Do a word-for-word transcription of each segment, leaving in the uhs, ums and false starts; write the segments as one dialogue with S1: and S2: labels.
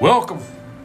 S1: Welcome.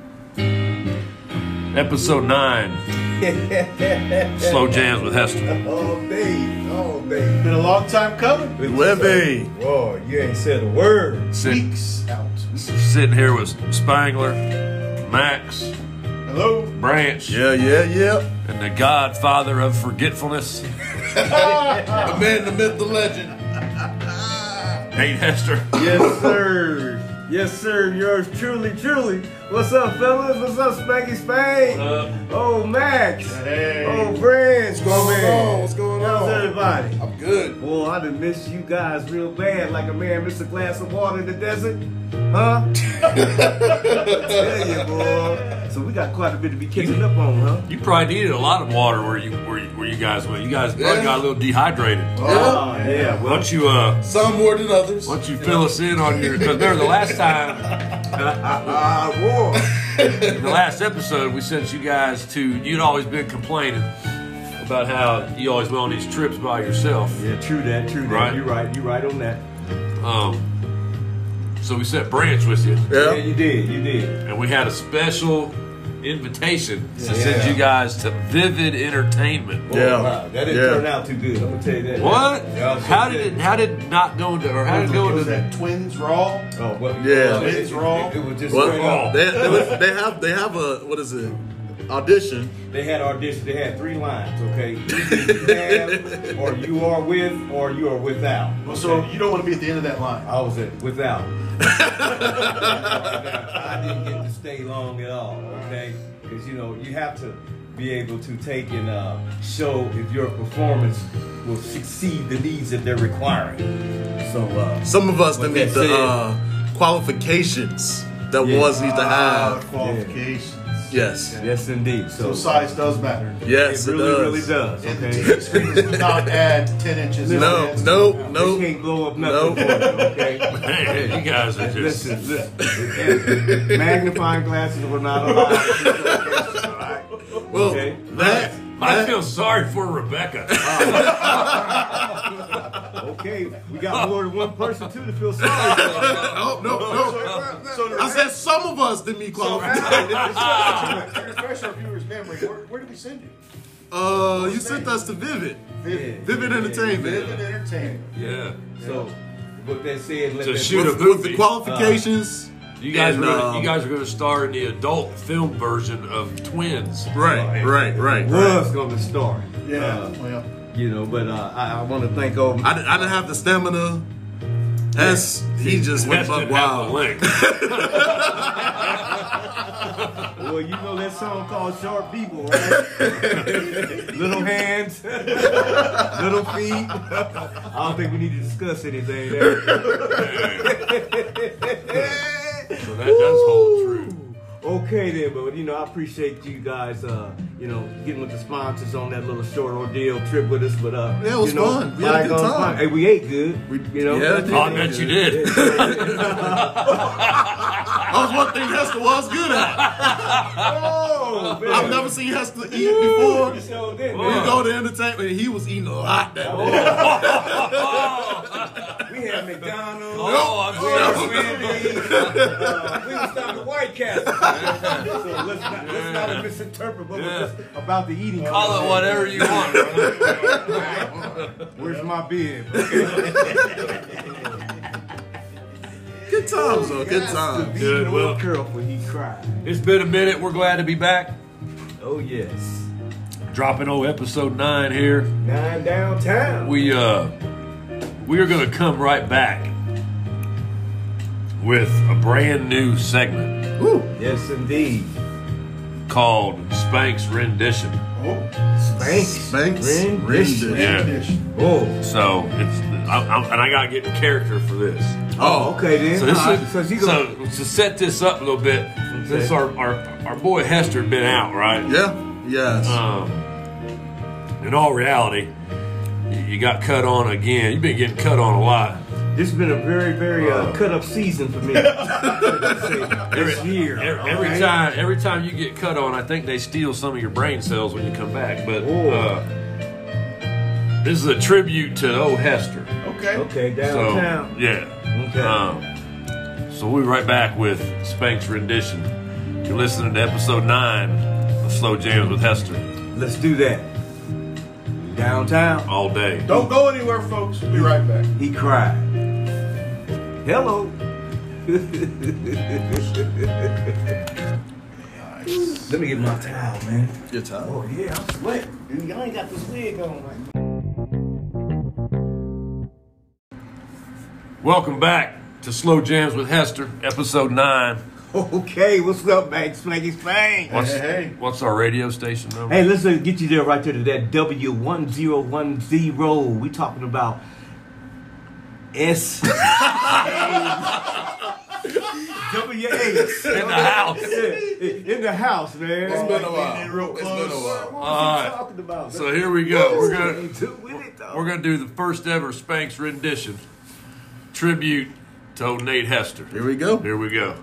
S1: Episode nine. Slow Jams with Hester.
S2: All day, all day.
S3: Been a long time coming.
S2: Libby. Whoa, you ain't said a word.
S1: Sit,
S3: Weeks out.
S1: sitting here with Spangler, Max,
S3: Hello.
S1: Branch,
S2: Yeah, yeah, yeah.
S1: and the godfather of forgetfulness,
S2: The man, the myth, the legend.
S1: Nate Hester.
S4: Yes, sir. Yes, sir. Yours truly, truly. What's up, fellas? What's up, Spanky Spang? Oh, Max.
S3: Hey.
S4: Oh, Branch.
S2: What's going on? What's going
S4: How's
S2: on?
S4: everybody?
S2: I'm good.
S4: Boy, I done missed you guys real bad, like a man missed a glass of water in the desert. Huh? Tell you, boy. So we got quite a bit to be catching up on, huh?
S1: You probably needed a lot of water where you where you, where you guys went. You guys probably
S2: Yeah.
S1: got a little dehydrated.
S4: Oh, yeah.
S1: Why
S4: Well,
S1: don't you uh,
S2: Some more than others.
S1: why don't you fill us in on your? Because remember the last time,
S4: ah, boy.
S1: in the last episode, we sent you guys to. You'd always been complaining about how you always went on these trips by yourself.
S4: Yeah, true that, true that.
S1: Right.
S4: You're right. You're right on that.
S1: Um, so we sent Branch with you.
S4: Yeah,
S2: Yeah.
S4: you did. You did.
S1: And we had a special invitation to
S4: Yeah.
S1: send you guys to Vivid Entertainment.
S4: Oh,
S2: Yeah.
S4: wow. That didn't
S2: Yeah.
S4: turn out too good. I'm gonna tell you that.
S1: What?
S4: Yeah,
S1: How did it? How did it not go into? Or how did it go
S3: Was
S1: into?
S3: that Twins Raw?
S4: Oh, well,
S2: Yeah.
S4: well, it,
S3: It's
S4: it,
S3: wrong.
S4: It, it was just
S2: Well,
S4: straight up.
S2: they, they, they have they have a what is it? Audition.
S4: They had audition. They had three lines. Okay, either you have, or you are with, or you are without.
S3: Well, so you don't want to be at the end of that line.
S4: I was at without. I didn't get to stay long at all. Okay, because you know you have to be able to take and uh, show if your performance will succeed the needs that they're requiring. So uh,
S2: Some of us
S4: With
S2: that need
S4: that
S2: the
S4: said-
S2: uh, qualifications that
S4: Yeah.
S2: ones need to
S3: Ah,
S2: have.
S3: qualifications.
S2: Yes.
S4: yes, indeed. So,
S3: So size does matter.
S2: Yes,
S4: it
S2: it,
S4: really,
S2: does.
S4: really does.
S3: And the
S4: Okay.
S3: T V screen does not add ten inches. in
S2: No,
S3: advance.
S2: no,
S4: They
S2: no.
S4: can't blow up
S2: No.
S4: nothing for you, okay?
S1: Man, you guys are just.
S4: Listen, listen. Magnifying glasses were not allowed. All right?
S2: Well,
S4: Okay.
S2: that,
S1: I
S2: that
S1: feel sorry for Rebecca.
S4: Okay, we got more than one person too to feel sorry for.
S2: oh no, no.
S3: So to
S2: I said some of us didn't meet
S3: so
S2: qualifications.
S3: to refresh our viewers' memory, where, where did we send you?
S2: Uh, you sent us to Vivid.
S3: Vivid.
S2: Vivid Entertainment.
S3: Vivid Entertainment.
S1: Yeah.
S4: So, with that said, let
S1: To
S4: that-
S1: shoot a
S2: With, with the
S1: movie.
S2: qualifications.
S1: You guys
S2: And,
S1: are gonna,
S2: um,
S1: you guys are going to star in the adult film version of Twins.
S2: Right, right, right.
S4: was going to start.
S3: Yeah.
S4: Uh,
S3: well,
S4: you know, but uh, I, I want to thank over.
S2: I, didn't- I didn't have the stamina. Hess, he just went
S1: Hess
S2: buck
S1: didn't have the
S2: wild.
S1: link.
S4: Well, you know that song called Short People, right? Little hands, little feet. I don't think we need to discuss anything there.
S1: So that does hold true.
S4: Okay then, but you know, I appreciate you guys, uh, you know, getting with the sponsors on that little short ordeal trip with us. But uh,
S2: Yeah, it was
S4: you know,
S2: fun. We had a good
S4: bygones
S2: time.
S4: fine. Hey, we ate good.
S2: We-
S4: you know,
S2: yeah,
S1: Oh, I bet you did.
S2: That was one thing Hester was good at.
S4: Oh, man.
S2: I've never seen Hester eat before.
S4: So then,
S2: We
S4: man,
S2: go to entertainment, and he was eating a lot that day.
S4: we had McDonald's.
S1: Oh,
S4: We had
S1: I'm
S4: Wendy's. Uh, we was stopping at White Castle. So let's not, let's not misinterpret what
S1: Yeah.
S4: was just about the eating.
S1: Call it whatever you want.
S4: Where's my beard?
S2: Good times, though. Good times.
S1: Good, well-
S4: Curl when he cried.
S1: It's been a minute. We're glad to be back.
S4: Oh yes.
S1: Dropping old episode nine here.
S4: Nine downtown.
S1: We uh we are gonna come right back with a brand new segment
S2: Woo.
S4: Yes, indeed.
S1: called Spank's Rendition.
S3: oh,
S4: Spanks.
S2: Spanks.
S4: Rendition.
S2: Rendition.
S1: Yeah.
S3: rendition.
S4: Oh.
S1: So it's I, I'm, and I gotta get in character for this.
S4: Oh, okay then.
S1: So this
S4: All right.
S1: is,
S4: so, she
S1: so
S4: gonna,
S1: to set this up a little bit, since our, our our boy Hester had been out, right?
S2: Yeah. Yes.
S1: Um, in all reality, you- you got cut on again. You've been getting cut on a lot.
S4: this has been a very, very uh,
S1: Uh.
S4: cut up season for me. this year.
S1: Every, every
S4: okay?
S1: time, every time you get cut on, I think they steal some of your brain cells when you come back. But
S4: Oh.
S1: uh, this is a tribute to old Hester.
S3: Okay.
S4: Okay,
S1: So
S4: downtown.
S1: yeah.
S4: Okay.
S1: Um, So we'll be right back with Spank's rendition. You're listening to episode nine of Slow Jams with Hester.
S4: Let's do that. Downtown.
S1: All day.
S3: Don't go anywhere, folks. We'll be right back.
S4: He cried. Hello. Let me get my towel, man.
S2: Your time.
S4: Oh yeah, I'm sweating. Dude, y'all ain't got this wig on right now.
S1: Welcome back to Slow Jams with Hester, episode nine.
S4: Okay, what's up, man? Spanky Spank.
S1: What's,
S3: Hey, hey.
S1: what's our radio station number?
S4: Hey, let's uh, get you there right there to that W one zero one zero. We talking about S W H
S1: In the house.
S4: In the house, man.
S2: It's been a while.
S3: Real
S2: It's
S3: close.
S2: been a while.
S4: What
S1: All
S4: are
S1: right.
S4: you talking about?
S1: So here we go. We're gonna
S4: Ain't too with it, though.
S1: we're gonna do the first ever Spanks rendition tribute to old Nate Hester.
S2: Here we go.
S1: Here we go.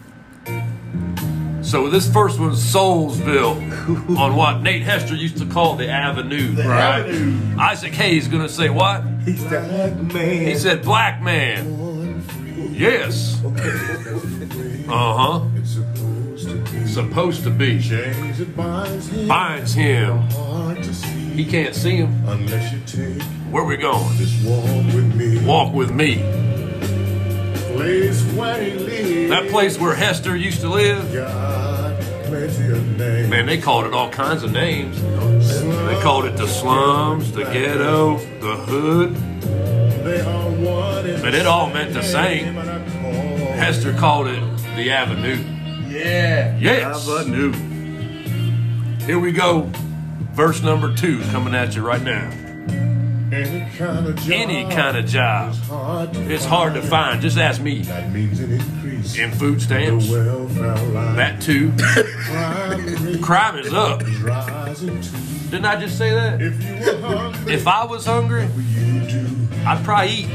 S1: So this first one's Soulsville on what Nate Hester used to call the Avenue.
S3: The
S1: right?
S3: Avenue.
S1: Isaac Hayes gonna say what?
S4: He's that man.
S1: He said black man. Yes. Uh-huh.
S5: It's supposed to be.
S1: Supposed to be.
S5: Change it binds him.
S1: Binds him.
S5: Hard to see.
S1: He can't see him.
S5: Unless you take
S1: Where we going?
S5: this walk with me.
S1: Walk with me.
S5: Place where he lives.
S1: That place where Hester used to live.
S5: Got plenty of names.
S1: Man, they called it all kinds of names. They called it the slums, the ghetto, the hood.
S5: They are one and
S1: But it all meant the same.
S5: and I call
S1: Hester called it the Avenue.
S3: Yeah.
S1: Yes.
S2: Avenue.
S1: Here we go. Verse number two coming at you right now.
S5: any kind of job.
S1: Any kind of job.
S5: It's hard to
S1: It's hard to find. Just ask me.
S5: That means an increase
S1: In food
S5: the
S1: stamps.
S5: welfare line.
S1: That too.
S5: Crime rate
S1: Crime is up.
S5: is rising too.
S1: Didn't I just say that?
S5: If you were hungry,
S1: If I was hungry,
S5: you do.
S1: I'd probably eat.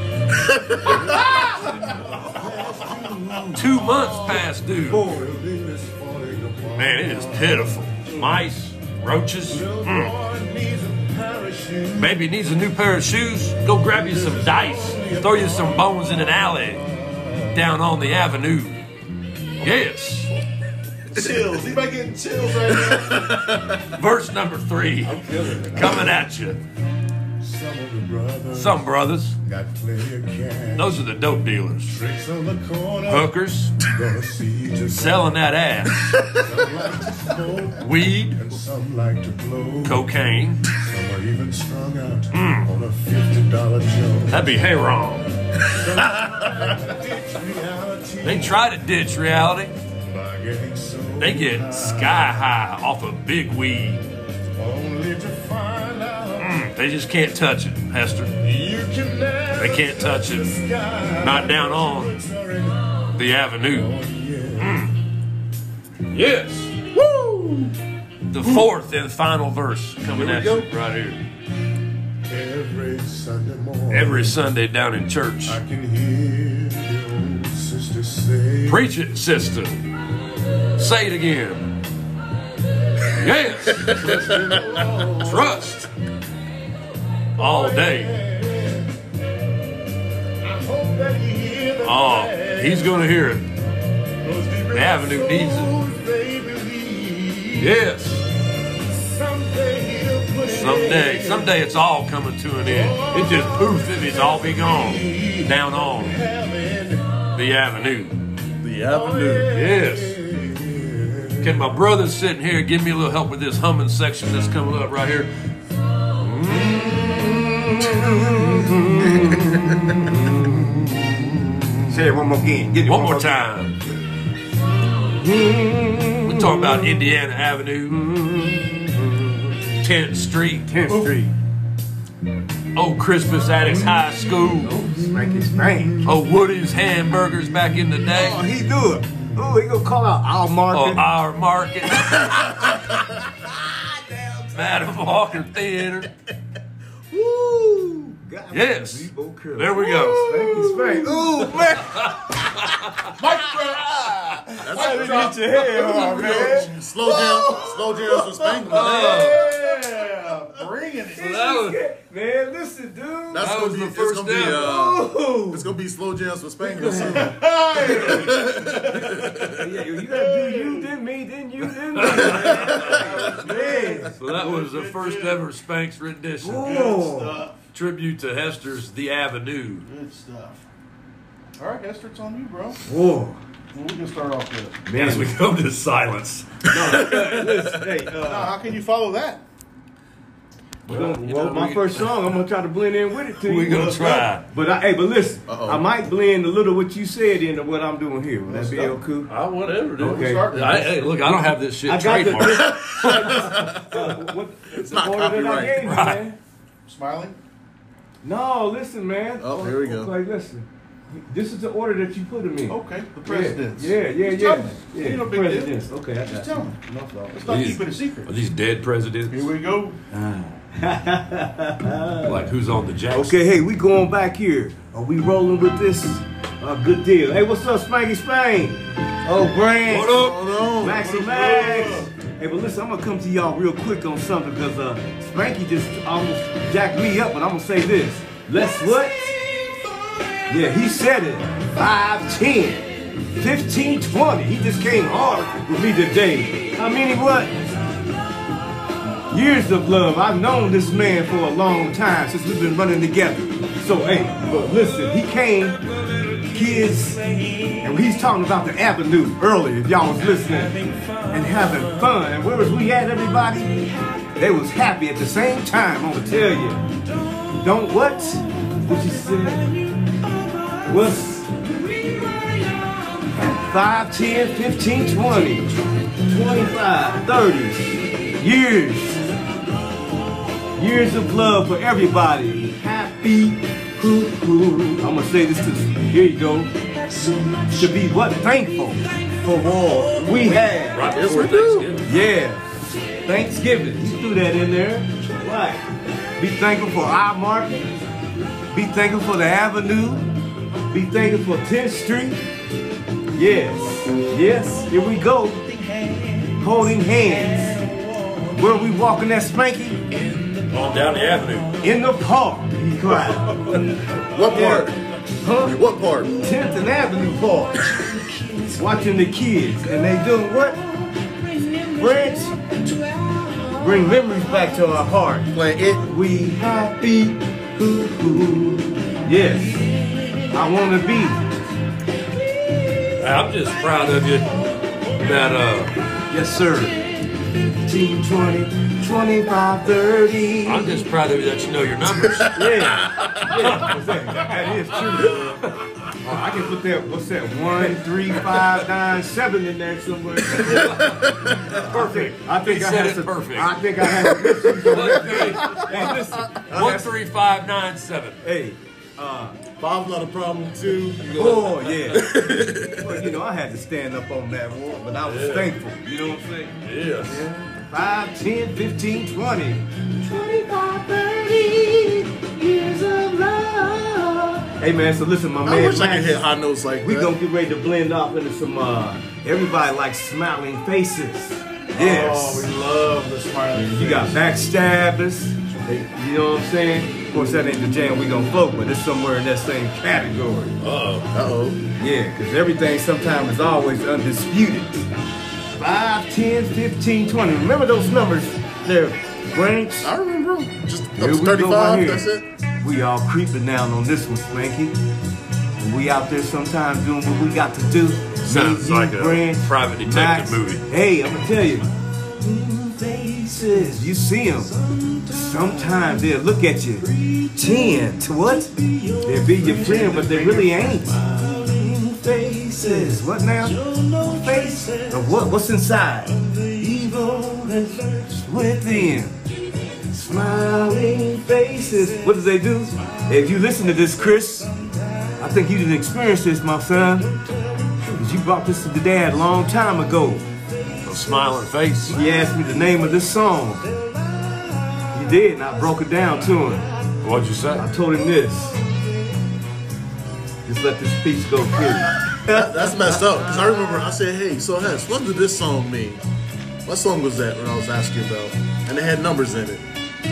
S1: Two months past due.
S5: Building is falling apart.
S1: Man, it is pitiful. Mice, roaches.
S5: Little
S1: Mm.
S5: boy needs a parachute.
S1: Baby needs a new pair of shoes. Go grab you some dice. Throw you some bones in an alley down on the avenue. Yes.
S3: Chills. He might get chills right now.
S1: Verse number three coming at you.
S5: Some of the brothers
S1: Some brothers.
S5: got plenty of cash.
S1: Those are the dope dealers.
S5: Tricks on the corner.
S1: Hookers
S5: Gonna see just
S1: selling that ass.
S5: some like to smoke
S1: Weed,
S5: and some like to blow.
S1: cocaine.
S5: Some are even strung out on a fifty dollar joke.
S1: That'd be hayrong.
S5: Reality
S1: They try to ditch reality.
S5: by getting so
S1: They get sky high off of big weed.
S5: only to find out
S1: Mm, they just can't touch it, Hester.
S5: you can never
S1: They can't touch it.
S5: sky.
S1: Not down on the avenue. Mm. Yes. Woo! The fourth and final verse coming
S2: Here
S1: at
S2: we
S1: you
S2: go.
S1: right here.
S5: Every Sunday morning
S1: Every Sunday down in church.
S5: I can hear the old sister say
S1: Preach it, sister. Say it again. Yes. Trust. All day.
S5: I hope that you hear the
S1: Oh, he's going to hear it.
S5: the
S1: Avenue needs it.
S5: they believe
S1: Yes.
S5: someday he'll put it
S1: Someday.
S5: in.
S1: Someday it's all coming to an end. It just poof, it is all be gone. Down on the avenue.
S2: The Avenue.
S1: Yes. Can my brother sitting here give me a little help with this humming section that's coming up right here?
S4: Say it one more again. Get it
S1: One more time. We're talking about Indiana Avenue, tenth Street,
S4: tenth Street.
S1: Old Crispus Attucks High School,
S4: Spanky Spank.
S1: old Woody's Hamburgers back in the
S4: Oh,
S1: day,
S4: he do it. Oh, he gonna call out our
S1: or
S4: market.
S1: Our Market, Madam Walker Theater.
S4: Woo! God,
S1: Yes.
S4: Debo Curry.
S1: There we go.
S4: Spanky Spank. Ooh, man.
S3: Mic drop.
S2: That's
S3: Mic
S2: a
S3: drop.
S4: Get your head on, man.
S2: Slow jam, slow jams with Spank.
S3: Yeah. bringing
S1: So
S3: it.
S1: that was,
S4: Man, listen, dude.
S2: That's
S1: That
S2: gonna
S1: was
S2: be,
S1: the
S2: it's
S1: first
S2: gonna be,
S1: step.
S2: uh, it's gonna be slow jams with Spanky soon.
S4: Yeah, you gotta do you, then me, then you, then me. Man.
S1: so that was the first ever Spanx rendition.
S4: Whoa.
S3: Stuff.
S1: Tribute to Hester's The Avenue.
S3: Good stuff. All right, Hester, it's on you, bro.
S4: Whoa.
S3: Well, we can start off with.
S4: Man,
S1: As we come to silence.
S4: listen, hey,
S3: Now,
S4: uh,
S3: how can you follow that?
S1: Well, you
S4: well,
S1: know,
S4: my
S1: we-
S4: first song, I'm gonna try to blend in with it too.
S1: We're gonna try.
S4: But I, hey, but listen,
S2: Uh-oh.
S4: I might blend a little what you said into what I'm doing here. Would that be
S3: Let's
S4: okay?
S1: Ah, whatever, dude.
S4: Okay.
S1: I, hey, look, I don't have this shit
S4: I got the.
S1: trademarked.
S4: uh, what,
S2: It's
S4: the
S2: not
S4: order that I
S2: copyright.
S4: gave you,
S1: Right.
S4: man.
S3: Smiling?
S4: No, listen, man.
S2: Oh, here we go.
S4: Okay, listen. This is the order that you put them in.
S3: Okay, the presidents.
S4: Yeah, yeah,
S3: Just
S4: yeah.
S3: tell me.
S4: Yeah,
S3: Ain't no big deal.
S4: presidents. Okay, I got
S3: Just
S4: you.
S3: tell me.
S4: No fault.
S3: Let's not
S1: These-
S3: keep it a
S1: Are
S3: secret.
S1: these dead presidents?
S3: Here we go.
S1: Like who's on the Jackson?
S4: Okay, hey, we going back here. Are we rolling with this? Uh, good deal. Hey, what's up, Spanky Spain? Oh, Brand.
S1: What up?
S2: Oh no.
S4: Maxie Max. Hey, but listen, I'm gonna come to y'all real quick on something because uh, Spanky just almost jacked me up, but I'm gonna say this. Let's what? Yeah, he said it. five, ten, fifteen, twenty. He just came hard with me today. I mean, what? Years of love. I've known this man for a long time since we've been running together. So, hey, but listen, he came, kids, and he's talking about the Avenue earlier, if y'all was listening, and having fun. And where was we at, everybody? They was happy at the same time, I'm gonna tell you. Don't what? What you said? What's five, ten, fifteen, twenty, twenty-five, thirty years. Years of love for everybody. Happy, hoo hoo. I'm gonna say this to here you go. To be what? Thankful for all we had.
S1: Right before Thanksgiving.
S4: Yeah. Thanksgiving. You threw that in there. Right. Be thankful for our market. Be thankful for the Avenue. Be thankful for tenth Street. Yes. Yes. Here we go. Holding hands. Where we walking that Spanky?
S1: On down the avenue.
S4: In the park. He cried.
S2: What part?
S4: Huh?
S2: What part?
S4: tenth and Avenue Park. Watching the kids. And they doing what? Friends. Bring memories back to our heart.
S2: Playing it.
S4: We happy. Hoo hoo. Yes. I want to be.
S1: I'm just proud of you that uh
S4: Yes, sir. fifteen, twenty, twenty-five, thirty.
S1: I'm just proud of you that you know your numbers.
S4: Yeah. Yeah. That is true. Oh, I can put that, what's that, one, three, five, nine, seven in there somewhere. Perfect. I think
S1: He
S4: I
S1: said
S4: had
S1: it
S4: some,
S1: perfect.
S4: I think I had some issues on that. Hey, listen.
S1: One three five nine seven.
S4: Hey, uh,
S2: Five's not a problem too. You go,
S4: oh yeah. Well, you know, I had to stand up on that wall, but I was
S1: Yeah.
S4: thankful. You know what I'm saying?
S1: Yes.
S4: Yeah. five, ten, fifteen, twenty. twenty-five, thirty years of love. Hey man, so listen, my
S2: I
S4: man.
S2: wish I could
S4: Max,
S2: hit high notes like
S4: we
S2: that.
S4: gonna get ready to blend off into some uh everybody likes smiling faces. Yes.
S3: Oh, we love the smiling.
S4: You got backstabbers. They, you know what I'm saying? Of course, that ain't the jam we gonna float, but it's somewhere in that same category.
S1: Uh-oh.
S2: Uh-oh.
S4: Yeah, because everything sometimes is always undisputed. five, ten, fifteen, twenty. Remember those numbers there, Grange?
S2: I remember them. Just up
S4: Here
S2: to
S4: we go
S2: thirty-five,
S4: right here.
S2: that's it.
S4: We all creeping down on this one, Spanky. And we out there sometimes doing what we got to do.
S1: Sounds
S4: Me, you,
S1: like a
S4: Grange,
S1: private detective
S4: Max.
S1: movie.
S4: Hey, I'm gonna tell you. Faces, you see them. Sometimes they'll look at you. Ten to what? They'll be your friend, but they really ain't. Faces, what now? Face of what? What's inside? Evil that's within. Smiling faces. What do they do? If you listen to this, Chris, I think you didn't experience this, my son. Because you brought this to the dad a long time ago.
S1: A smiling face.
S4: He asked me the name of this song. He did, and I broke it down to him.
S1: What'd you say?
S4: I told him this. Just let this piece go through.
S2: That, that's messed up. Because I remember I said, hey, so Hess, what did this song mean? What song was that when I was asking about? And it had numbers in it.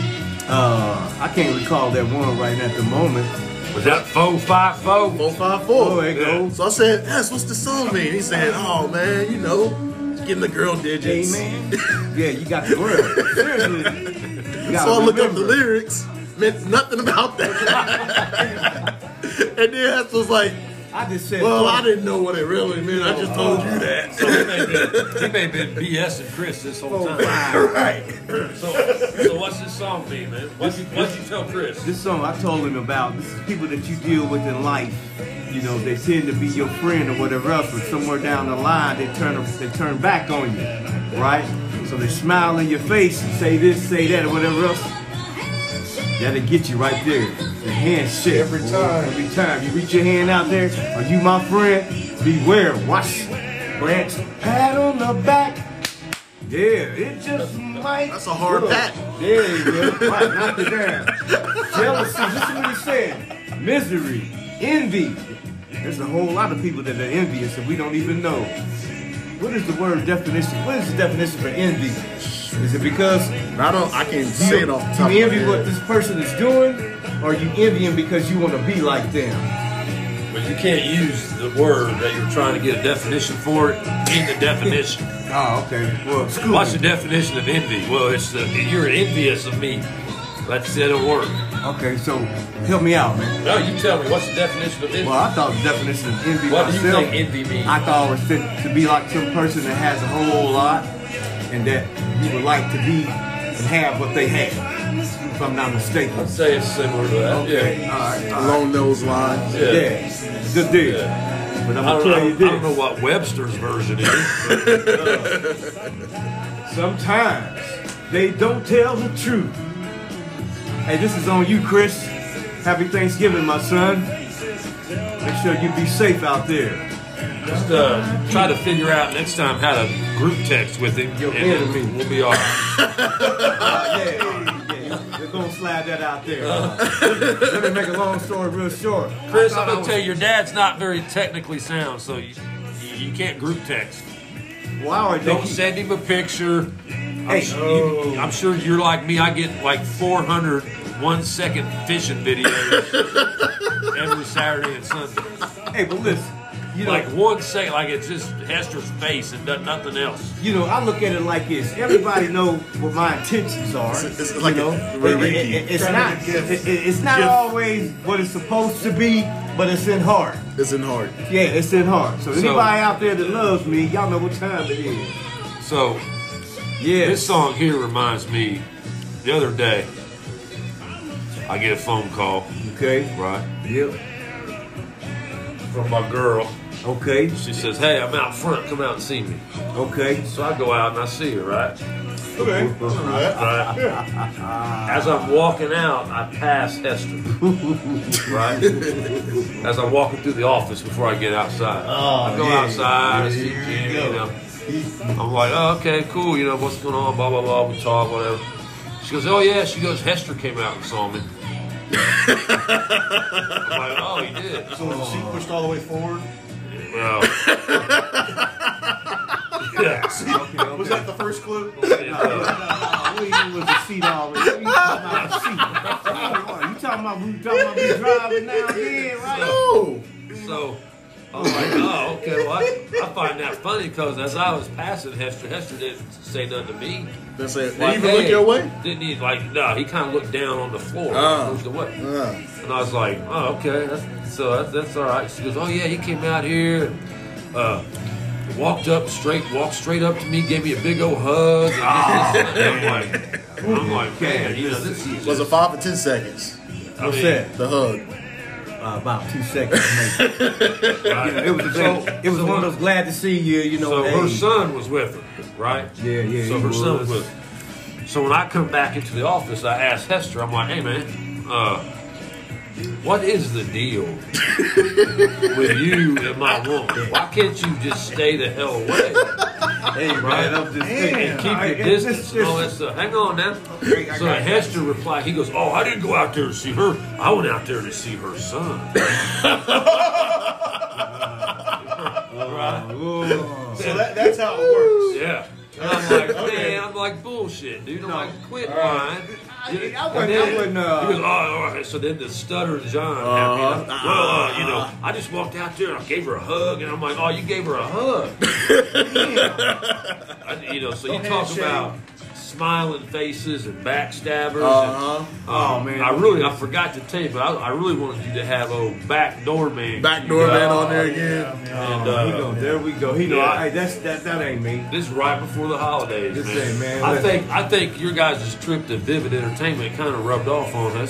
S4: Uh, I can't recall that one right at the moment.
S1: Was that four five four?
S2: four five four.
S4: Oh, there you go.
S2: So I said, yes, what's the song mean? He said, oh man, you know, getting the girl digits.
S4: Amen. Yeah, you got the word. Seriously. You
S2: So I looked up the
S4: remember.
S2: lyrics, meant nothing about that. And then Hester was like,
S4: I just said,
S2: well,
S4: oh,
S2: I didn't know what it really meant. I just told you that.
S1: So he may have been, he may have been BSing Chris this whole time.
S2: Right.
S1: So, so what's this song mean, man? What'd you, what'd you tell Chris?
S4: This song I told him about, this is people that you deal with in life. You know, they tend to be your friend or whatever else, but somewhere down the line they turn they turn back on you, right? So they smile in your face and say this, say that, or whatever else. That'll get you right there. The handshake.
S3: Every time.
S4: Every time. You reach your hand out there, are you my friend? Beware. Watch. Branch. Pat on the back. Yeah, it just might.
S2: That's a hard
S4: Look.
S2: pat.
S4: There you go. Right, knock it down. Jealousy. Listen to what he said. Misery. Envy. There's a whole lot of people that are envious and we don't even know. What is the word definition? What is the definition for envy? Is it because
S2: I don't. I can't say it off the top
S4: you
S2: of my
S4: envy what
S2: head.
S4: this person is doing, or you envy him because you want to be like them?
S1: But you can't use the word that you're trying to get a definition for it in the definition.
S4: Oh, okay. Well, school.
S1: What's the definition of envy? Well, it's the, you're envious of me. That's it'll work.
S4: Okay, so help me out, man.
S1: No, you tell me. What's the definition of envy?
S4: Well, I thought the definition of envy
S1: What do you
S4: myself.
S1: think envy means?
S4: I thought it was to, to be like some person that has a whole lot, and that you would like to be and have what they have. If I'm not mistaken.
S1: I'd say it's similar to that.
S4: Okay.
S1: Yeah.
S4: All right. All right.
S2: Along those lines.
S1: Yeah.
S4: Yeah. Good deal.
S1: Yeah.
S4: But I'm
S1: I
S4: gonna
S1: don't,
S4: tell
S1: I,
S4: you
S1: don't,
S4: this.
S1: I don't know what Webster's version is. But,
S4: Sometimes they don't tell the truth. Hey, this is on you, Chris. Happy Thanksgiving, my son. Make sure you be safe out there.
S1: just uh, try to figure out next time how to group text with him.
S4: Your
S1: and
S4: enemy.
S1: then we'll be all right.
S4: Uh, yeah, yeah, yeah. We're gonna slide that out there. Let me make a long story real short.
S1: Chris,
S4: I
S1: I'm
S4: thought I
S1: gonna
S4: was-
S1: tell you, your dad's not very technically sound, so you, you can't group text.
S4: Well, I already
S1: Don't
S4: think he-
S1: send him a picture. I'm,
S4: Hey.
S1: s- you, I'm sure you're like me. I get like four hundred one second fishing videos every Saturday and Sunday.
S4: Hey, but listen, you know,
S1: Like one second, like it's just Hester's face and no- nothing else.
S4: you know, I look at it like this. Everybody know what my intentions are.
S2: It's- it's like
S4: you know,
S2: a-
S4: It- it- it- it's
S2: Trying
S4: not.
S2: to give-
S4: it- it- it's not
S2: give-
S4: always what it's supposed to be, but it's in heart.
S2: It's in hard.
S4: Yeah, it's in heart. So
S1: So-
S4: anybody out there that loves me, y'all know what time it is.
S1: So
S4: Yeah.
S1: this song here reminds me. The other day, I get a phone call,
S4: Okay.
S1: right,
S4: Yep.
S1: from my girl.
S4: Okay.
S1: She says, "Hey, I'm out front. Come out and see me."
S4: Okay.
S1: So I go out and I see her, right?
S3: Okay.
S1: Right. As I'm walking out, I pass Hester. Right? As I'm walking through the office before I get outside.
S4: Oh,
S1: I go
S4: yeah.
S1: outside, I
S4: Yeah,
S1: see
S4: here
S1: Jen,
S4: you
S1: you
S4: go.
S1: know. I'm like, oh, okay, cool, you know, what's going on, blah, blah, blah, we talk, whatever. She goes, oh, yeah, she goes, Hester came out and saw me. I'm like, oh, he did.
S3: So was the seat pushed all the way forward?
S1: Well, yeah.
S4: Okay, okay.
S3: Was that the first clue?
S1: Uh,
S4: No, we was a seat already. You talking about a seat? You talking about we talking about me driving now? Yeah, right.
S2: Oh,
S1: So I'm like, oh, okay. Well, I, I find that funny because as I was passing Hester, Hester didn't say nothing to me.
S2: that's it. Did
S1: Like,
S2: he even
S1: hey,
S2: look your way?
S1: Didn't he? Like, no, he kind of looked down on the floor.
S2: Oh.
S1: Moved away.
S2: Uh,
S1: And I was like, oh, okay. That's, so that's, that's all right. She goes, oh, yeah, he came out here, uh, walked up straight, walked straight up to me, gave me a big old hug. And this, this, and I'm like, I'm like, man, you know, this is
S2: was it five or ten seconds?
S1: I
S4: What's
S1: mean,
S4: that?
S2: The hug.
S4: Uh, about two seconds, maybe.
S1: right.
S4: You know, it was a, it was one of those glad to see you. You know,
S1: So
S4: hey.
S1: her son was with her, right?
S4: Yeah, yeah.
S1: So
S4: he
S1: her son was
S4: was.
S1: with her. So when I come back into the office, I ask Hester, I'm like, hey, man, uh, what is the deal with you and my woman? Why can't you just stay the hell away?
S4: Hey,
S1: Right?
S4: man, I'm just
S1: And keep your distance and all that stuff. Hang on now. So Hester replied, he goes, oh, I didn't go out there to see her. I went out there to see her son. Right?
S3: So that, that's how it works.
S1: Yeah. And I'm like, man, I'm like, bullshit, dude. I'm like, quit lying.
S4: I,
S1: Yeah,
S4: I wasn't.
S1: and then
S4: I wasn't. Uh,
S1: he goes, oh, all right. So then the stuttering John,
S2: Uh-huh.
S1: happy, well, uh, you know, I just walked out there and I gave her a hug, and I'm like, oh, you gave her a hug. I, you know, so you talk
S3: handshake.
S1: about smiling faces and backstabbers.
S2: Uh-huh.
S1: And,
S4: Oh,
S1: um,
S4: man.
S1: I really, I forgot to tell you, but I, I really wanted you to have old backdoor man.
S2: Backdoor man on there again.
S1: And,
S4: oh, he
S1: uh,
S4: go, there we go. He know.
S1: yeah.
S4: I, that's that. That ain't me.
S1: This is right before the holidays,
S4: This
S1: man.
S4: ain't, man.
S1: I
S4: Listen.
S1: think I think your guys' trip to Vivid Entertainment kind of rubbed off on us.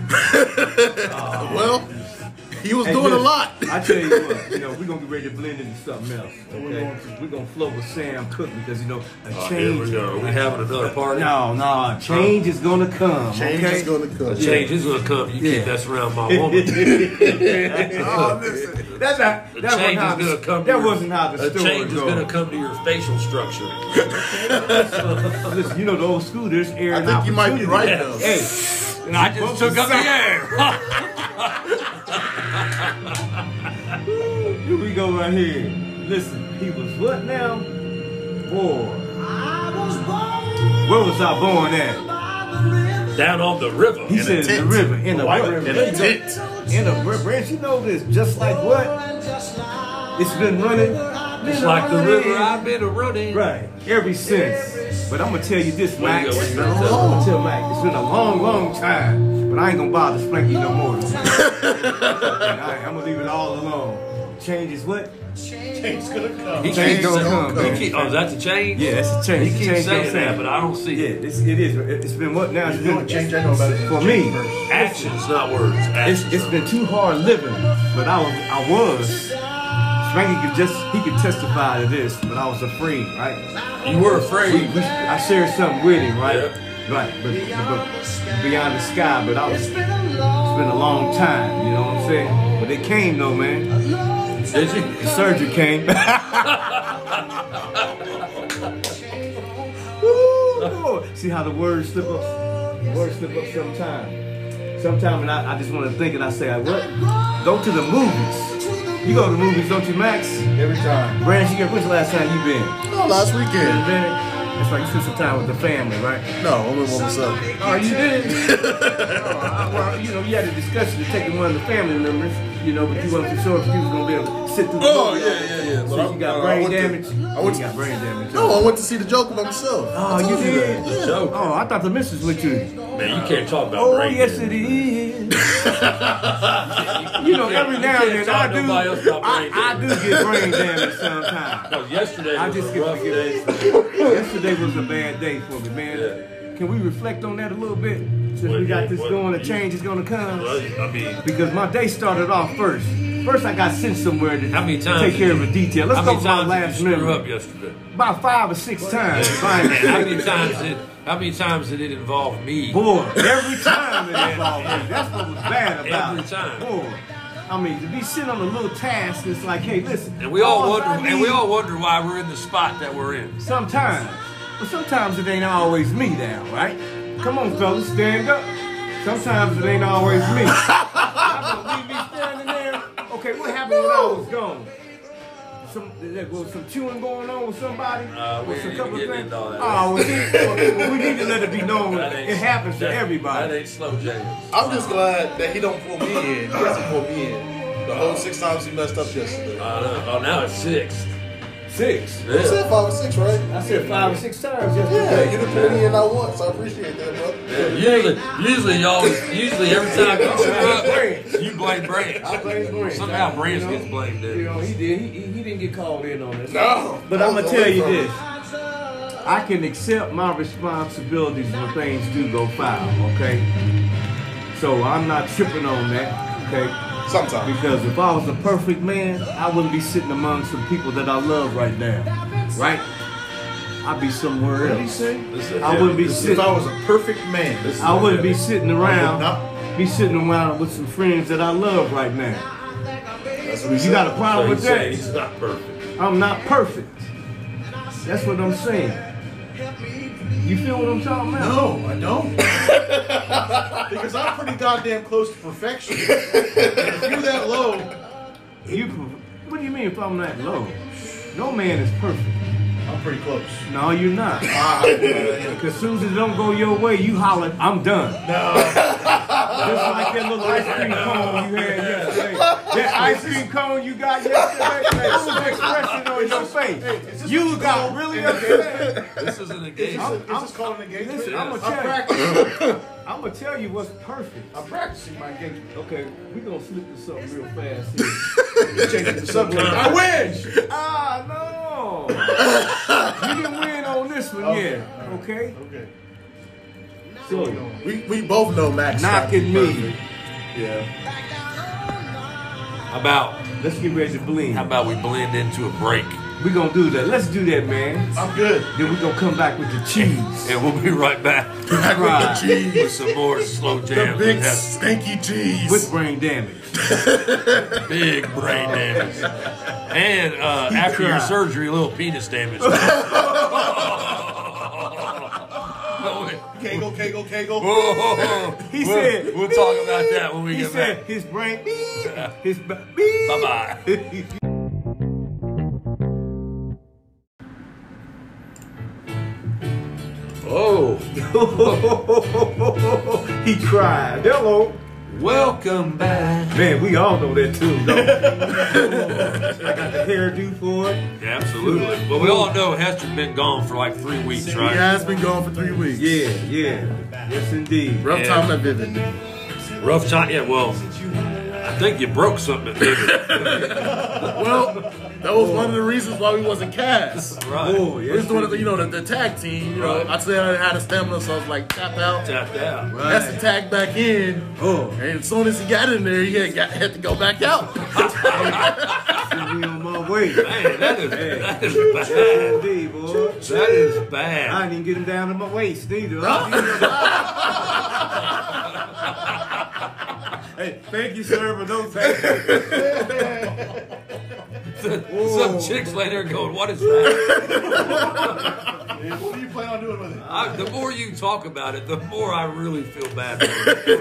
S2: Well, he was
S4: Hey,
S2: doing a
S4: listen,
S2: lot.
S4: I tell you what, you know, we're gonna get ready to blend into something else. Okay, we're gonna flow with Sam Cooke because you know a
S1: Oh,
S4: change.
S1: here we go. Are we having another party?
S4: No, no, change is gonna come.
S2: Change
S4: okay?
S2: is going to come.
S1: A change is gonna come. You
S4: Yeah.
S1: keep messing around my woman.
S4: Oh, listen, that's not.
S1: The
S4: That wasn't
S1: change
S4: how
S1: is gonna
S4: the,
S1: come.
S4: that
S1: to your,
S4: wasn't how the
S1: a
S4: story
S1: change is
S4: goes.
S1: gonna come to your facial structure.
S4: Listen, you know the old school. There's air.
S2: I
S4: and
S2: think you might be right,
S4: opportunity.
S2: though.
S4: Hey,
S1: And I just took up the air.
S4: here we go right here. Listen, he was what now? Born. Where was I born at?
S1: Down on the river.
S4: He said in the
S2: tent.
S4: river. In the
S1: White
S4: what?
S1: river.
S2: In a tent.
S4: In the river. Branch, you know this. Just like what? It's been running.
S1: It's like the river I've been a running.
S4: Right. Ever since. But I'm going to tell you this,
S1: What
S4: Max.
S1: you
S4: I'm
S1: gonna tell
S4: going to tell Max. It's been a long, long time. But I ain't going to bother Spanky no more. I'm going to leave it all alone. Change is what?
S3: Change's gonna come.
S1: He
S4: Change
S1: keeps
S4: gonna
S1: saying-
S4: come,
S1: he
S4: man.
S1: keep- oh, is that the change?
S4: Yeah, that's a change.
S1: He keeps
S4: Change
S1: saying
S4: don't
S1: that,
S4: say.
S1: but I don't see
S4: Yeah,
S1: it.
S4: it's, it is. It's been what now? It's
S3: The only
S4: been
S3: change I know about it is
S4: for
S3: the
S4: me.
S3: change first.
S1: Actions, not words.
S4: It's,
S1: Actions.
S4: it's been too hard living, but I was, I was. Spanky could just, he could testify to this, but I was afraid, right?
S1: You were
S4: We,
S1: afraid.
S4: we, I shared something with him, right?
S1: Yeah.
S4: Right, but, but beyond the sky, but I was, it's been a long time, you know what I'm saying? But it came though, man.
S1: Did you?
S4: The surgery came. Woo! See how the words slip up? The words slip up sometime. Sometime, and I, I just want to think, and I say, like, what? Go to the movies. You go to the movies, don't you, Max?
S3: Every time.
S4: Branch, you get, when's the last time you been?
S2: No, last
S4: You
S2: weekend.
S4: been? It's like you spent some time with the family, right?
S2: No, I went by myself.
S4: Oh, you did? Oh, I- well, you know, you had a discussion to take one of the family members, you know, but you wasn't for sure if you was going to be able to sit through the
S2: Oh,
S4: movie.
S2: yeah, yeah, yeah. But
S4: So
S2: I-
S4: you got
S2: I
S4: brain
S2: went to-
S4: damage?
S2: I went
S4: you
S2: to-
S4: got brain damage.
S2: No, I went to see the Joker by myself.
S4: Oh,
S2: I
S4: you
S2: told
S4: did?
S2: that. Yeah.
S1: Joke.
S4: Oh, I thought the missus went to you.
S1: Man, you can't talk about
S4: Oh,
S1: brain
S4: yes,
S1: damage.
S4: it is. You know, every now and then I do,
S1: Nobody else got
S4: I,
S1: brain
S4: I do
S1: damage.
S4: get brain damage sometimes.
S1: Because yesterday
S4: I
S1: was
S4: just
S1: a
S4: get
S1: rough day.
S4: Yesterday was a bad day for me, man.
S1: Yeah.
S4: Can we reflect on that a little bit? Since
S1: What-
S4: we got this
S1: what-
S4: going, the
S1: you-
S4: change is going to come.
S1: Well, I mean,
S4: Because my day started off first. First, I got sent somewhere to
S1: how many times
S4: take care
S1: did
S4: of a
S1: you-
S4: detail. Let's
S1: how
S4: go
S1: many
S4: for my
S1: times
S4: last
S1: did you screw
S4: memory.
S1: up yesterday?
S4: About five or six times. if I ain't
S1: And how many
S4: mistaken.
S1: times did how many times did it involve me?
S4: Boy, every time it involved me. That's what was bad about
S1: Every
S4: it.
S1: time.
S4: Boy, I mean, to be sitting on a little task, it's like, hey, listen.
S1: And we all
S4: I
S1: wonder, and
S4: need-
S1: we all wonder why we're in the spot that we're in.
S4: Sometimes. But sometimes it ain't always me now, right? Come on, fellas, stand up. Sometimes it ain't always me. I'm gonna leave me standing there. Okay, what happened when I was gone? Some, there was some chewing going on with somebody?
S1: Uh, we
S4: Was a
S1: ain't
S4: couple
S1: even
S4: of
S1: getting
S4: things?
S1: into all that.
S4: Oh, well, see, well, we need to let it be known.
S1: That ain't-
S4: It happens to
S1: that-
S4: everybody.
S1: That ain't slow James.
S2: I'm just glad that he don't pull me in. He hasn't pulled me in. The whole six times he messed up yesterday.
S1: Uh, no. Oh, now it's six.
S4: Six.
S2: You said five or six, right?
S4: I said five or six times
S2: Yeah,
S4: yesterday.
S2: you done pulled me in not once. I appreciate that, bro.
S1: Yeah, usually, usually you always, usually every time you screw up,
S4: Branch.
S1: you blame Branch.
S4: I blame Branch.
S1: Somehow Branch
S4: You know,
S1: gets blamed.
S4: You
S1: Then.
S4: know, he did. He, he, he didn't get called in on this.
S2: No.
S4: But
S2: I
S4: I'm
S2: was
S4: gonna tell
S2: away
S4: you
S2: from
S4: this.
S2: it.
S4: I can accept my responsibilities when things do go foul, okay? So I'm not tripping on that, okay?
S2: Sometimes.
S4: Because if I was a perfect man, I wouldn't be sitting among some people that I love right now, right? I'd be somewhere else. I wouldn't be
S3: If
S4: sitting.
S3: I was a perfect man,
S4: I wouldn't be sitting
S3: I would
S4: around.
S3: not.
S4: Be sitting around with some friends that I love right now.
S2: That's what he
S4: You
S2: said.
S4: got a
S1: So
S4: problem
S1: he's
S4: with
S1: saying
S4: that?
S1: he's not perfect.
S4: I'm not perfect. That's what I'm saying. You feel what I'm talking about?
S3: No, I don't. Because I'm pretty goddamn close to perfection. And if you're that low,
S4: You, what do you mean if I'm that low? No man is perfect.
S3: I'm pretty close.
S4: No, you're not. Because as soon as it don't go your way, you holler, I'm done.
S3: No.
S4: Just like that little ice cream cone you had yesterday. That ice cream cone you got yesterday, that little expression on your face. You got really upset.
S1: This is an engagement.
S3: Is this called an engagement?
S4: Listen, I'm
S3: I'm
S4: gonna tell
S3: practicing.
S4: you. I'm gonna tell you what's perfect.
S3: I'm practicing my engagement.
S4: Okay, we gonna slip to something real fast here.
S3: Changing the subject. I wish.
S4: Ah, no. You didn't win on this one
S3: Okay.
S4: yet. Okay.
S3: Okay.
S4: So
S2: We we both know Max.
S4: knocking me.
S2: perfect.
S4: Yeah.
S1: How about
S4: Let's get ready to blend.
S1: how about we blend into a break?
S4: We gonna do that. Let's do that, man.
S3: I'm good.
S4: Then we gonna come back with the cheese.
S1: And we'll be right back
S2: Back
S4: Right.
S2: with the
S1: with
S2: cheese.
S1: some more slow
S2: The
S1: jams.
S2: big
S1: That
S2: stinky cheese.
S4: With brain damage.
S1: big brain damage. And uh, after your
S4: cried.
S1: surgery, a little penis damage.
S3: Kegel, kegel, kegel.
S4: He
S1: we'll,
S4: said-
S1: we'll talk about that when we
S4: He
S1: get
S4: said
S1: back.
S4: his brain beep. His b- beep.
S1: Bye bye. Oh,
S4: He cried. Hello.
S1: welcome back.
S4: Man, we all know that tune, though. I got the hairdo for it.
S1: Yeah, absolutely. Well, we all know Hester's been gone for like three weeks,
S2: He
S1: right?
S2: has been gone for three weeks.
S4: Yeah, yeah. Yes, indeed.
S2: Rough
S1: Yeah.
S2: time at Vivid.
S1: Rough time. Yeah, well, I think you broke something at Vivid.
S2: Well, that was one of the reasons why we wasn't cast.
S1: Right.
S4: Oh,
S2: We
S4: yes.
S2: was doing, you know, the, the tag team. You know,
S1: Right.
S2: I said I had a stamina, so I was like, tap out.
S1: Tapped out.
S2: That's the tag back in.
S4: Oh,
S2: And as soon as he got in there, he had, got, had to go back out.
S4: we on my way.
S1: Man, that is, that is
S4: Yes,
S1: bad.
S4: indeed, boy.
S1: That is
S4: I
S1: bad.
S4: didn't even get him down to my waist, neither. Hey, thank you, sir, but no thank you.
S1: Some chicks lay there going, what is that?
S3: What do you plan on doing with it?
S1: I, the more you talk about it, the more I really feel bad for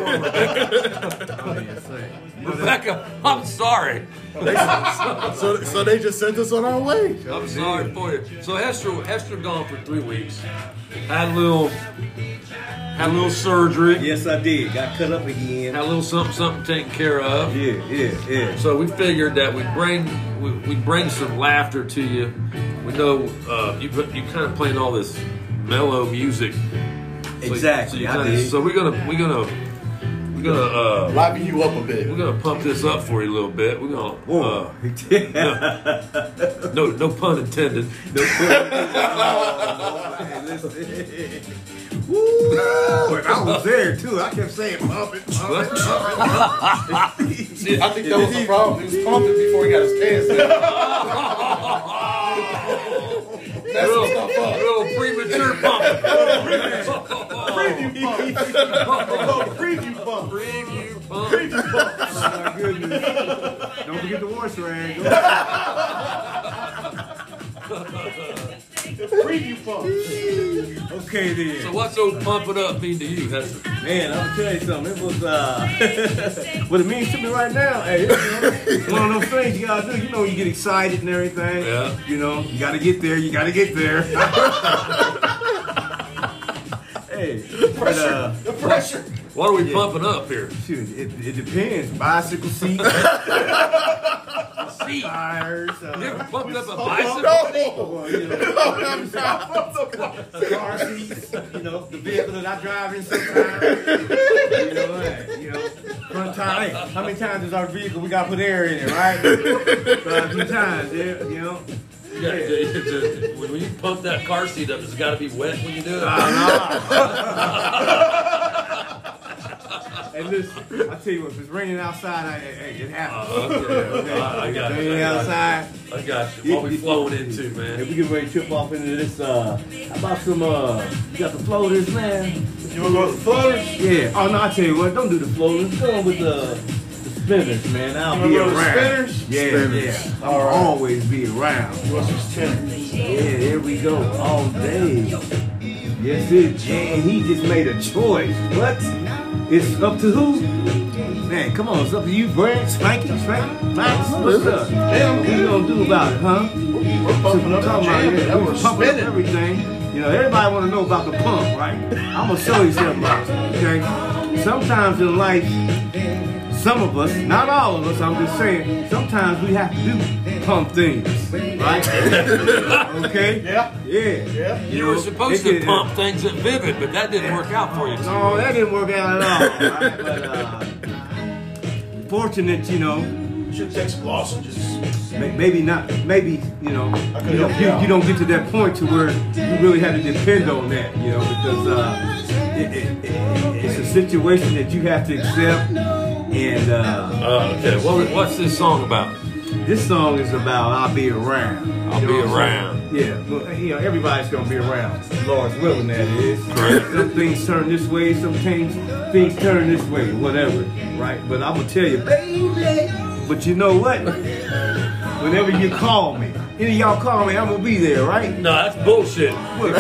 S1: Rebecca. Rebecca, I'm sorry.
S2: So, so they just sent us on our way.
S1: I'm sorry for you. So Hester, Hester gone for three weeks. Had a little, had a little surgery.
S4: Yes, I did. Got cut up again.
S1: Had a little something, something taken care of.
S4: Yeah, yeah, yeah.
S1: So we figured that we bring, we, we bring some laughter to you. We know uh, you, you kind of playing all this mellow music. So,
S4: Exactly,
S1: So, you
S4: I
S1: kinda,
S4: did.
S1: so we're gonna, we're gonna, we're gonna, uh,
S2: Liven you up a bit.
S1: we're gonna pump this up for you a little bit. We're gonna,
S4: Whoa.
S1: uh, no, no pun intended.
S4: Woo! I was there too. I kept saying pump it, pump it, pump it.
S1: See,
S2: I think that was the problem. He was pumping before he got his pants down. That's
S1: real,
S2: the stuff up.
S1: real premature pump.
S3: Preview pump. They call it preview pump.
S1: Preview pump.
S3: Preview pump.
S4: Oh my goodness. Don't forget the wash rag.
S3: Preview pump.
S4: Okay then.
S1: So what's old pump it up mean to you, Hester?
S4: Man, I'm gonna tell you something. It was uh what it means to me right now. Hey, you know, one of those things you gotta do. You know, you get excited and everything.
S1: Yeah.
S4: You know, you gotta get there. You gotta get there. Hey, but, uh,
S3: The pressure.
S1: What are we
S4: Yeah.
S1: pumping up here?
S4: shoot, it, it depends. Bicycle seats,
S1: See,
S4: tires.
S1: you
S4: Uh,
S1: ever pumped up a bicycle?
S4: well, you know, car seats. You know, the vehicle that I drive in sometimes. You know, hey, you know, front tire. Hey, how many times is our vehicle we got to put air in it, right? Quite a few times, yeah. You know.
S1: Yeah, it's a- it's a- when you pump that car seat up, it's got to be wet when you do it.
S4: Hey, listen, I tell you what, if it's raining outside, I, hey, it happens.
S1: Oh, okay, okay. I
S4: If
S1: got
S4: it's
S1: you.
S4: raining
S1: I got
S4: outside.
S1: you. I got you. What we flowing into,
S4: If
S1: man?
S4: we get ready to trip off into this, uh, how about some, uh, you got the floaters, man?
S3: You want to go with the floaters?
S4: Yeah. Oh, no, I tell you what, don't do the floaters. Go with the, the spinners, man. I'll
S3: You
S4: be
S3: wanna go with
S4: around.
S3: spinners?
S4: Yeah,
S2: Spinners.
S4: yeah. I'll
S3: All right.
S4: always be around.
S3: You want some spinners?
S4: Yeah, there we go. All day. Yes, it. And he just made a choice. What? It's up to who? Man, come on, it's up to you, Brent, Spanky, Spanky, Max. What's up? What you gonna do about it, huh?
S3: We're pumping up
S4: talking
S3: the jam,
S4: about, yeah,
S3: and
S4: we
S3: we're
S4: was pumping up
S3: spinning.
S4: everything. You know, everybody want to know about the pump, right? I'm gonna show you something, okay? Sometimes in life, some of us, not all of us, I'm just saying, sometimes we have to do pump things, right? Okay?
S3: Yeah.
S4: Yeah.
S3: Yeah.
S1: You were supposed
S4: it
S1: to
S4: could-
S1: pump things at Vivid, but that didn't work out for you. too
S4: No,
S1: well.
S4: that didn't work out at all. Right? But uh, fortunate, you know,
S3: Should take some lozenges.
S4: may- maybe not, maybe, you know,
S3: I could
S4: you, know,
S3: help you
S4: you,
S3: out.
S4: you don't get to that point to where you really have to depend on that, you know, because uh, it, it, it, it's a situation that you have to accept. And uh,
S1: Uh, okay, what, what's this song about?
S4: this song is about I'll be around.
S1: I'll
S4: You know
S1: be
S4: what I'm
S1: around.
S4: saying? Yeah, well, you know, everybody's gonna be around. Lord's willing, that is.
S1: Correct.
S4: Some things turn this way, some things things turn this way, whatever, right? But I'm gonna tell you, baby. But you know what? Whenever you call me, any of y'all call me, I'm gonna be there, right?
S1: No, that's bullshit.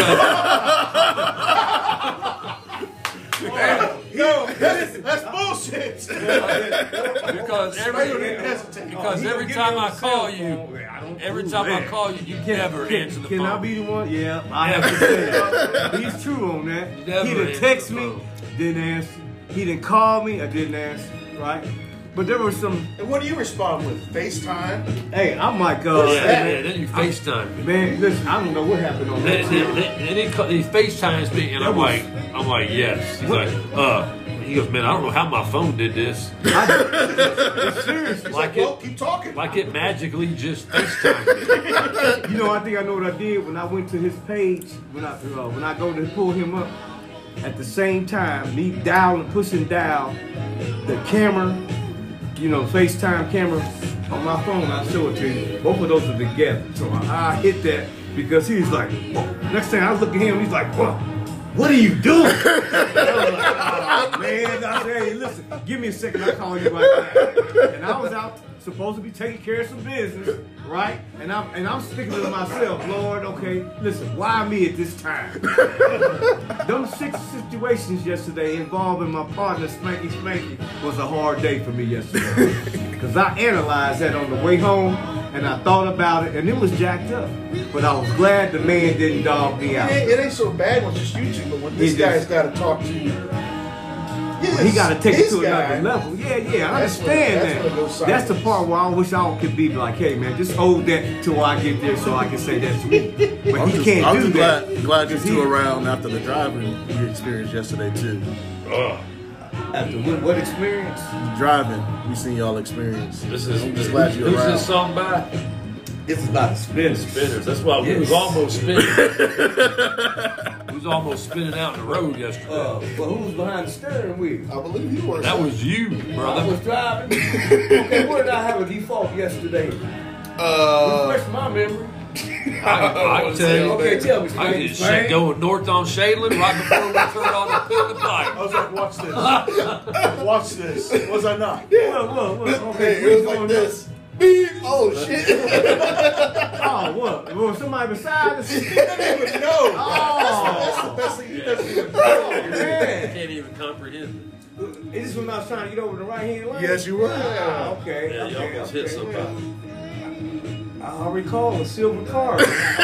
S3: No, that's, that's bullshit.
S1: Because every
S3: didn't hesitate.
S1: because
S4: He
S1: every
S4: gonna
S1: time
S4: get
S1: I
S4: on the
S1: call
S4: cell
S1: you,
S4: phone. I don't
S1: every
S4: prove
S1: time I
S4: that.
S1: call you, you never
S4: Can,
S1: answer the
S4: can
S1: phone.
S4: I be the one? Yeah, I have to say that. He's true on that.
S1: You never
S4: He didn't
S1: answer
S4: text
S1: the
S4: me,
S1: phone.
S4: didn't answer. He didn't call me, I didn't answer, right? But there was some,
S3: And what do you respond with? FaceTime?
S4: hey, I'm like, uh,
S1: Yeah,
S4: hey,
S1: yeah, then you FaceTime me.
S4: man, listen, I don't know what happened on
S1: Then,
S4: that.
S1: then, then, then he, ca- he FaceTimes me, and I'm like, I'm like, yes. He's
S4: What?
S1: like, uh, he goes, man, I don't know how my phone did this.
S4: It's serious.
S1: Like
S3: Well,
S1: it,
S3: keep talking.
S1: like it magically just FaceTimed me.
S4: You know, I think I know what I did when I went to his page. When I uh, when I go to pull him up, at the same time, me dialing, pushing down the camera, you know, FaceTime camera on my phone. I'll show it to you. Both of those are together. So I, I hit that because he was like, whoa. Next thing I look at him, he's like, whoa. What are you doing? I was like, oh, man, I said, hey, listen, give me a second, I'll call you right back. And I was out supposed to be taking care of some business, right? And I'm and I'm thinking to myself, Lord, okay, listen, why me at this time? Them six situations yesterday involving my partner Spanky Spanky was a hard day for me yesterday. Because I analyzed that on the way home and I thought about it and it was jacked up. But I was glad the man didn't dog me out.
S3: It ain't, it ain't so bad when just you two, but when this
S4: It
S3: guy's
S4: is.
S3: got to talk to you.
S4: He got to take it
S3: his
S4: to
S3: guy.
S4: another level. Yeah, yeah, I
S3: That's when-
S4: understand
S3: that's when it goes
S4: that. That's the
S3: sideways.
S4: part where I wish I could be like, hey man, just hold that till I get there so I can say that's me. But
S2: I'm
S4: he
S2: just,
S4: can't
S2: I'm
S4: do
S2: just
S4: that.
S2: glad, glad you
S4: 'Cause
S2: two
S4: he-
S2: around after the driving you experienced yesterday too.
S1: Ugh.
S4: After what, what experience?
S2: Driving, we seen y'all experience.
S1: This is
S2: I'm just glad you're
S1: who's
S2: around.
S1: this song by?
S4: It's about the spinners.
S1: Spinners. That's why we
S4: Yes.
S1: was almost spinning. we was almost spinning out in the road yesterday.
S4: Uh, but who was behind the steering wheel?
S2: I believe you were.
S1: that was you,
S4: I
S1: brother.
S4: was driving. Okay, where did I have a default yesterday?
S2: Uh,
S4: Refresh my memory.
S1: I, I can tell you.
S4: Okay, tell me.
S1: I
S4: Spanky,
S1: just
S4: Spanky.
S1: shit going north on Shadeland right before we turned on the put the
S3: I
S1: pipe.
S3: was like, watch this. Watch this. Was I not?
S4: What, what, what? Okay,
S2: it
S4: what's
S2: was like
S4: going
S2: this. Beep. Oh shit.
S4: on? Oh, what? Was somebody beside us?
S3: No.
S4: Oh,
S3: That's the best thing you ever did.
S4: oh
S1: I
S4: man.
S1: can't even comprehend
S4: Is this when I was trying to get over the right hand lane?
S2: Yes, you were.
S4: Ah, okay.
S1: it. Yeah, you
S4: okay,
S1: almost
S4: okay,
S1: hit somebody.
S4: well, I recall a silver car.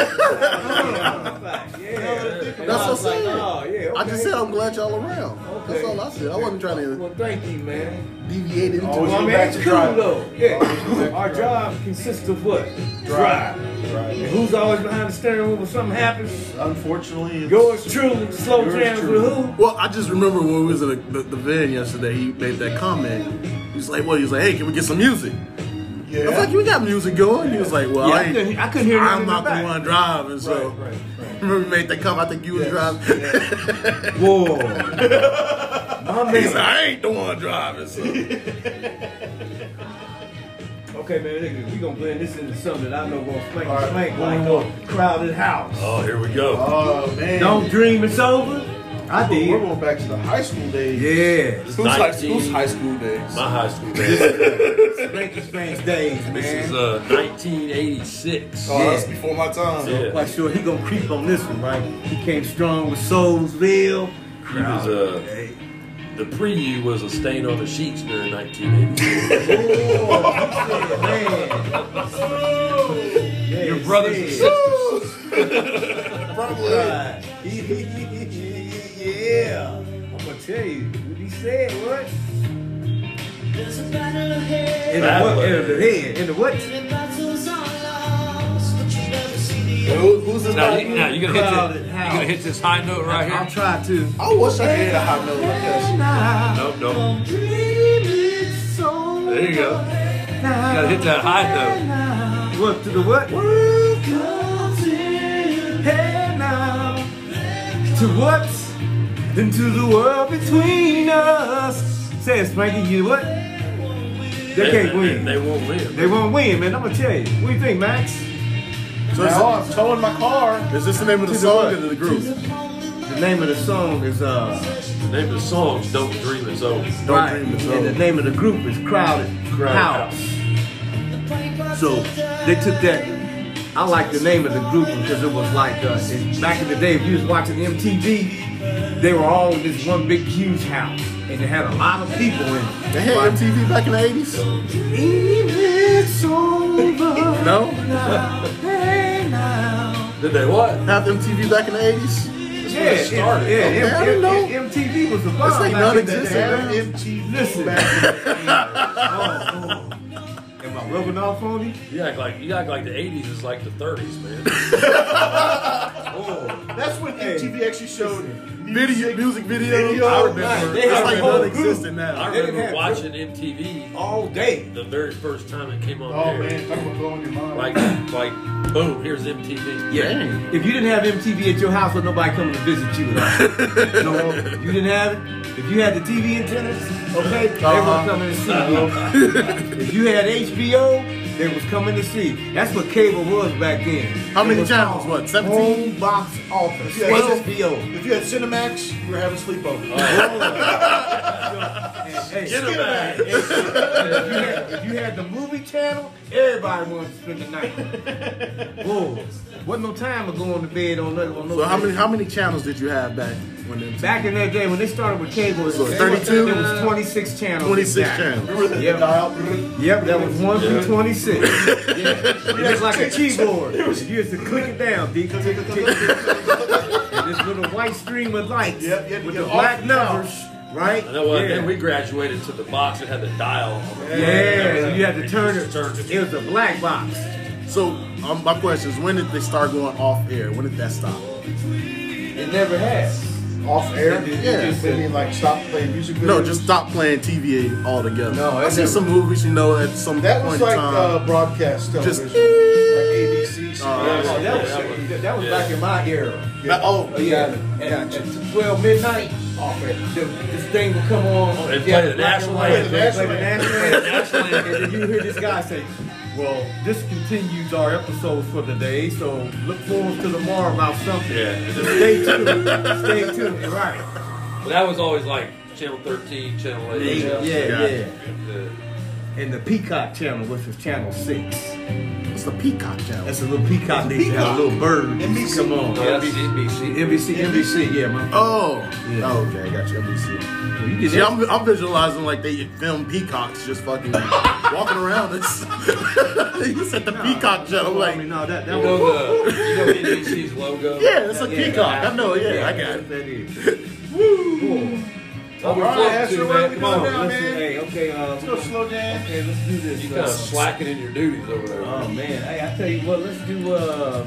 S4: Yeah. And
S2: That's
S4: I was
S2: what I'm
S4: like,
S2: saying.
S4: oh, yeah,
S2: I just
S4: okay.
S2: said I'm glad y'all around.
S4: Okay.
S2: That's all I said. I wasn't trying to
S4: Well, thank you, man.
S2: deviate into
S3: Always
S4: Well, I
S3: go
S4: mean,
S3: back
S4: it's
S3: to
S4: cool
S3: driving.
S4: though. Yeah.
S3: Always go back to
S4: Our
S3: driving.
S4: job consists of what? Drive.
S3: Right.
S4: And who's always behind the steering wheel when something happens?
S3: Unfortunately, it's,
S4: Yours truly, slow
S3: Yours
S4: jams
S3: truly.
S4: with who?
S2: Well, I just remember when we was in the, the, the van yesterday, he made that comment. He was like, well, he was like, hey, can we get some music? I was like,
S3: yeah.
S2: you got music going? He was like, well,
S4: Yeah, I
S2: I, ain't,
S4: couldn't- I couldn't hear nothing
S2: I'm
S4: in
S2: not
S4: the
S2: the
S4: back.
S2: one driving, so.
S3: Right, right, right.
S2: Remember he made that comment, I think you was
S3: Yes.
S2: driving.
S4: Whoa. My
S2: He said,
S4: man.
S2: I ain't the one driving, so.
S4: Okay, man, nigga, we gonna blend this into something that I know gonna spank
S3: All right.
S4: spank
S3: One
S4: like
S3: more.
S4: a crowded house.
S1: Oh, here we go.
S3: Oh man.
S4: Don't dream it's over. I
S3: We're
S4: did.
S3: going back to the high school days.
S4: Yeah.
S1: This
S2: Who's high,
S1: nineteen
S2: who's high school days?
S1: My high school days.
S4: Spanky Spank's days, man.
S1: This is uh, nineteen eighty-six.
S2: Oh, that's
S4: Yeah.
S2: before my time.
S1: Yeah.
S4: Quite sure he gonna creep on this one, right? He came strong with Soulsville.
S1: He was, uh,
S4: Hey.
S1: The preview was a stain on the sheets during nineteen eighty-four.
S4: Oh, he said, man. Yeah,
S1: Your your brothers and
S4: said.
S1: sisters.
S2: Probably.
S4: Right. Yeah. I'm gonna tell you what he said. What?
S6: There's a battle ahead.
S4: In the what? In the head. In the what?
S6: And battles are lost, but you never see the
S2: Who, who's this
S1: Now,
S2: guy?
S1: you, now you're gonna hit
S4: Crowded
S1: this. You're
S4: house.
S1: gonna hit this high note right
S4: I'll
S1: here.
S4: try to.
S2: I wish I had a high note like that.
S1: Nope, nope.
S4: Dreaming so
S1: There you go. You gotta hit that high note.
S4: What to the what? World comes in. Hey now. To what? Into the world between us. Say it, Spanky. You what? They can't win.
S1: They won't win.
S4: They won't win, man. I'm gonna tell you. What do you think, Max?
S2: So is,
S3: Now I'm towing my car.
S2: is this the name of the
S4: To the
S2: song
S4: what?
S2: or the group?
S4: The name of the song is uh.
S1: The name of the song's "Don't Dream It's Over."
S2: Don't
S4: right.
S2: Dream It's
S4: And the
S2: Over.
S4: name of the group is Crowded,
S1: Crowded
S4: House. So they took that. I like the name of the group because it was like uh, in, back in the day, if you was watching M T V, they were all in this one big huge house, and they had a lot of people in it.
S2: They had
S4: Right.
S2: M T V back in the eighties?
S4: It's over.
S2: No?
S4: Hey now.
S1: Did they what?
S2: Have M T V back in the eighties?
S4: Yeah,
S1: it started.
S4: yeah,
S2: Okay,
S4: M-
S2: I didn't know.
S4: M- M T V was the bomb.
S2: It's like
S4: back in the
S2: non-existent,
S4: day.
S2: man.
S3: M T V
S4: Listen.
S3: back in the
S4: Oh, oh. Am I rubbing off on you?
S1: You act like you act like the eighties is like the thirties, man.
S4: Oh.
S3: That's when M T V actually showed
S2: Video, music videos.
S3: Video.
S2: I remember.
S4: They
S2: It's
S4: had
S2: like
S4: a whole
S2: non-existent
S1: I
S2: now.
S4: They didn't
S1: remember
S4: have-
S1: watching M T V
S4: All day.
S1: the very first time it came on
S3: Oh
S1: there.
S3: man, talk about blowing your mind.
S1: Like, like, boom, here's M T V.
S4: Yeah. If you didn't have M T V at your house, would nobody coming to visit you? No, you didn't have it. If you had the T V antennas, okay, they
S2: Uh-huh.
S4: were coming to see you. If you had H B O, they was coming to see. That's what cable was back then.
S2: How
S4: It
S2: many
S4: was
S2: channels?
S4: called
S2: What, seventeen?
S4: Home box office.
S3: Yeah,
S4: H B O.
S3: if you had Cinemax, you were having sleepover.
S4: Hey,
S1: Get 'em back.
S4: if, you had, if you had the movie channel, everybody wanted to spend the night. Whoa. Wasn't no time to go on the bed on no. On no
S2: So how
S4: bed.
S2: many how many channels did you have back when them?
S4: Back in that day when they started with cable, it was
S2: So thirty-two?
S4: There was twenty-six channels.
S2: twenty-six
S4: exactly.
S2: channels.
S3: Remember the
S4: Yep.
S3: dial?
S4: Yep, that was one
S1: Yeah.
S4: through twenty-six. Yeah. It was like a keyboard. You used to click it down. Tick, tick, tick, tick, tick. And this little white stream of lights
S3: Yep, you had to
S4: with
S3: get
S4: the
S3: off
S4: black
S3: the
S4: numbers,
S3: couch.
S4: right?
S1: I know what?
S4: Yeah.
S1: Then we graduated to the box that had the dial. on the
S4: Yeah, you had to turn it.
S1: Turn it.
S4: It was a black box.
S2: So um, my question is, when did they start going off air? When did that stop?
S4: It never has.
S3: Off air?
S2: Yeah.
S3: I mean, like stop playing music videos.
S2: No, just stop playing T V altogether.
S4: No,
S2: I
S4: it
S2: see
S4: never-
S2: some movies, you know, at some
S3: That
S2: point
S3: was
S2: in
S3: like
S2: time.
S3: uh, broadcast
S2: Just-
S3: television, like A B C. C B S.
S2: Oh,
S4: Oh, that was
S1: Yeah,
S4: that was back in my era.
S2: That- oh,
S4: Oh yeah, at, at twelve midnight, off it. The, this thing would come on.
S1: They
S4: yeah,
S1: play the
S4: black
S1: national
S4: and white.
S1: anthem.
S4: They play the national anthem. And then you hear this guy say, "Well, this continues our episode for the day, so look forward to tomorrow about something."
S1: Yeah.
S4: Stay tuned. Stay tuned. Right.
S1: But that was always like Channel thirteen, Channel eight.
S4: Yeah, yeah,
S2: Yeah.
S4: yeah.
S1: The-
S4: And the Peacock channel, which was channel six.
S2: it's the Peacock channel.
S4: That's a little peacock. They used to have a little bird.
S3: N B C.
S4: Come on.
S1: No, that's N B C.
S4: N B C, N B C, yeah, man.
S2: Oh,
S4: Yeah.
S2: oh, okay, I got you. N B C.
S4: You did
S2: See,
S4: that.
S2: I'm, I'm visualizing like they film peacocks just fucking walking around. It's you said the peacock channel,
S4: I
S2: like
S4: mean, no, that,
S1: You
S4: that
S1: know
S4: was.
S1: the you know N B C's logo?
S2: yeah, it's a
S4: Yeah,
S2: peacock. I know, yeah, I got
S4: that's
S2: it.
S4: what that is. Woo!
S1: What we
S3: All right,
S1: floating
S3: Asher,
S1: to,
S3: what
S1: man?
S3: are we
S1: Come on.
S3: doing now,
S4: Listen,
S3: man?
S4: hey, okay, uh,
S3: Let's go slow jam.
S4: okay, let's do this.
S1: You kind
S4: uh,
S1: of slacking in your duties over there.
S4: Oh man, hey, I tell you what, let's do. uh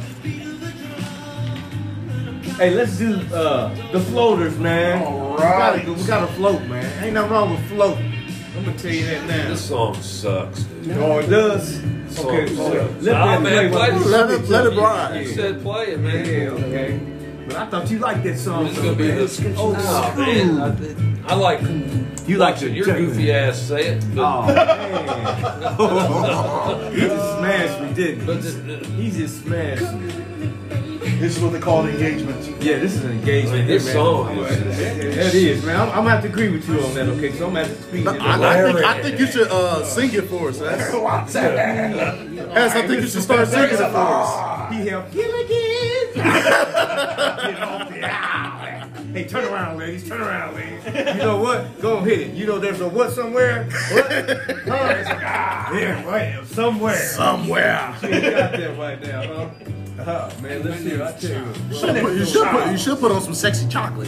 S4: Hey, let's do uh the floaters, man.
S3: All
S4: We gotta,
S3: right.
S4: go- we gotta float, man. Ain't nothing wrong with floating. I'm gonna tell you that now.
S1: This song sucks, dude.
S4: Oh, it does.
S1: This
S4: Okay,
S1: song
S4: so
S1: sucks.
S4: let
S1: Nah,
S4: that
S1: man,
S4: play.
S1: play
S4: while
S1: the-
S4: we
S2: Let
S4: love
S2: it-
S4: each
S2: let
S4: other.
S2: it ride.
S1: You said play it, man.
S4: Yeah, okay. But I thought you liked that song.
S1: This is gonna be
S4: man.
S1: the
S4: old
S1: oh,
S4: school.
S1: man. I, I like
S4: You like
S1: watching
S4: the
S1: your
S4: jungle.
S1: goofy ass say it, but,
S4: Oh man. He just smashed me, didn't
S1: but
S4: he?
S1: this,
S4: He just smashed me.
S3: This is what they call an engagement.
S4: Yeah, this is an engagement.
S1: I mean, this
S4: man.
S1: song is
S4: That is, man. I'm, I'm gonna have to agree with you on that, okay? So I'm gonna have to speak
S2: No,
S4: it
S2: I,
S4: up.
S2: I think I think you should uh, sing it for us. Ass. Ass, I think you should start singing it for us.
S4: He helped kill again. Get off the island. Hey, turn around, ladies. Turn around, ladies. You know what? Go and hit it. You know there's a what somewhere? What? Huh? It's like, ah, yeah, right. Somewhere.
S2: Somewhere.
S4: You ain't got that right now, huh? Uh, man, let's see. I tell you.
S2: You should put, you should put, you should put on some sexy chocolate.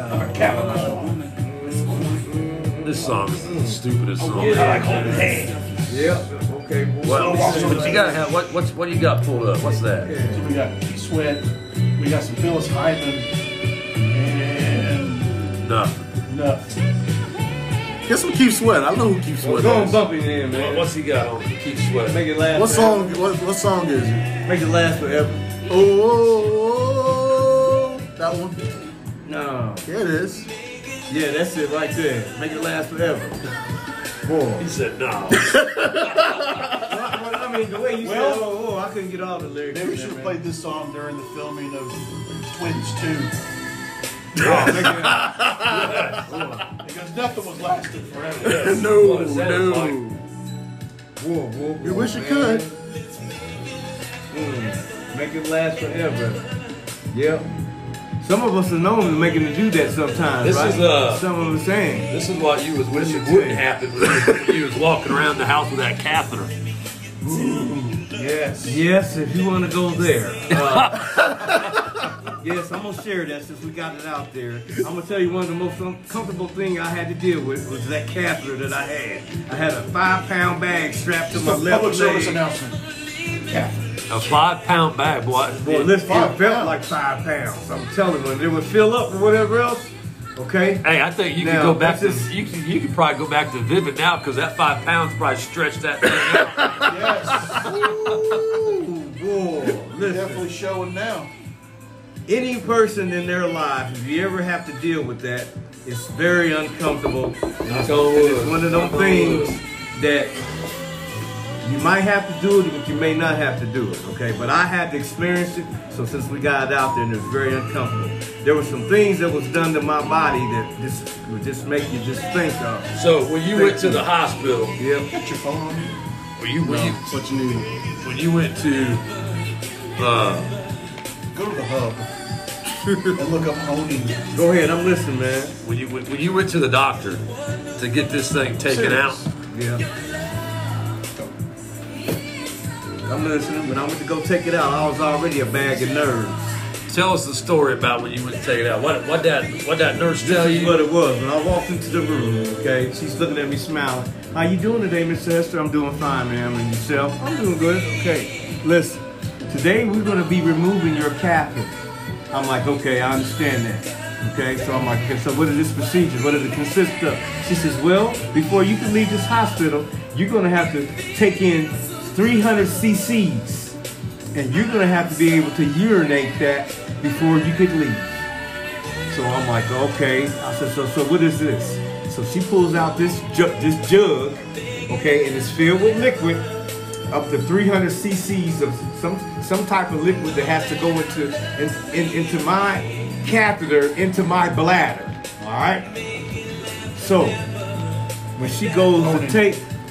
S1: This song is the stupidest song.
S4: Yeah. Okay.
S1: Well, what you gotta have? What what's what do you got pulled up? What's that?
S3: So we got Keith Sweat, we got some Phyllis Hyman, and
S1: Nothing.
S3: nothing.
S2: Get some Keith Sweat. I know who Keith Sweat
S4: Go and
S2: is.
S4: bump it in, man.
S1: What's he got on? Keep sweating.
S4: Make it last.
S2: What
S4: forever.
S2: song? What, what song is it?
S4: Make it last forever.
S2: Oh, oh, oh, that one.
S4: No.
S2: Yeah, it is.
S4: Yeah, that's it right there. Make it last forever. Boy.
S1: He said no.
S4: I mean, the way you
S3: Well,
S4: said, oh, oh, I couldn't get all the lyrics.
S3: Maybe we
S4: in
S3: should
S4: there,
S3: have
S4: man.
S3: played this song during the filming of Twins two.
S4: Oh, make it-
S3: Because nothing was lasting forever.
S2: No,
S1: What is that
S2: no.
S1: like?
S4: whoa, whoa,
S2: You
S4: whoa,
S2: wish you
S4: man.
S2: could.
S4: Mm, make it last forever. Yep. Some of us are known to making to do that sometimes,
S1: This
S4: right?
S1: is, uh,
S4: Some of us saying.
S1: This is what you was wishing
S4: Let me
S1: wouldn't
S4: tell
S1: happen when you was walking around the house with that catheter.
S3: Yes.
S4: Yes, if you want to go there. Uh, yes, I'm gonna share that since we got it out there. I'm gonna tell you one of the most uncomfortable things I had to deal with was that catheter that I had. I had a five pound bag strapped to my left
S3: Public service
S4: leg.
S3: announcement. Yeah.
S1: A five pound bag, boy.
S4: Boy, listen,
S3: Five
S4: it felt
S3: pounds.
S4: like five pounds. I'm telling you, when it would fill up or whatever else, okay?
S1: Hey, I think you could
S4: Now,
S1: go back to
S4: that's just-
S1: you could, you could probably go back to Vivid now because that five pounds probably stretched that thing out.
S3: Yes.
S4: Ooh, boy, listen.
S3: Definitely showing now.
S4: Any person in their life, if you ever have to deal with that, it's very uncomfortable. And it's,
S1: on
S4: and it's
S1: wood.
S4: one of those
S1: Knock on
S4: things
S1: wood.
S4: that you might have to do it, but you may not have to do it, okay? But I had to experience it, so since we got it out there, and it was very uncomfortable. There were some things that was done to my body that just would just make you just think of.
S1: So when you went to the hospital,
S4: Yep.
S3: Get your phone on you.
S1: when you when you,
S2: What you need?
S1: when you went to uh,
S3: Go to the hub and look up owning.
S4: Go ahead, I'm listening, man.
S1: when you when, when you went to the doctor to get this thing taken out,
S4: Yeah. I'm listening. When I went to go take it out, I was already a bag of nerves.
S1: tell us the story about when you went to take it out. What what that what that nurse tell
S4: This is
S1: you?
S4: what it was. When I walked into the room, okay, she's looking at me smiling. How you doing today, Miss Esther? I'm doing fine, ma'am. And yourself? I'm doing good. Okay. Listen, today we're going to be removing your catheter. I'm like, okay, I understand that. Okay, so I'm like, okay, so what is this procedure? What does it consist of? She says, well, before you can leave this hospital, you're going to have to take in three hundred cc's. And you're going to have to be able to urinate that before you could leave. So I'm like, okay. I said, so so what is this? So she pulls out this ju- this jug, okay, and it's filled with liquid, up to three hundred cc's of some some type of liquid that has to go into in, in, into my catheter, into my bladder. All right. So when she goes to take,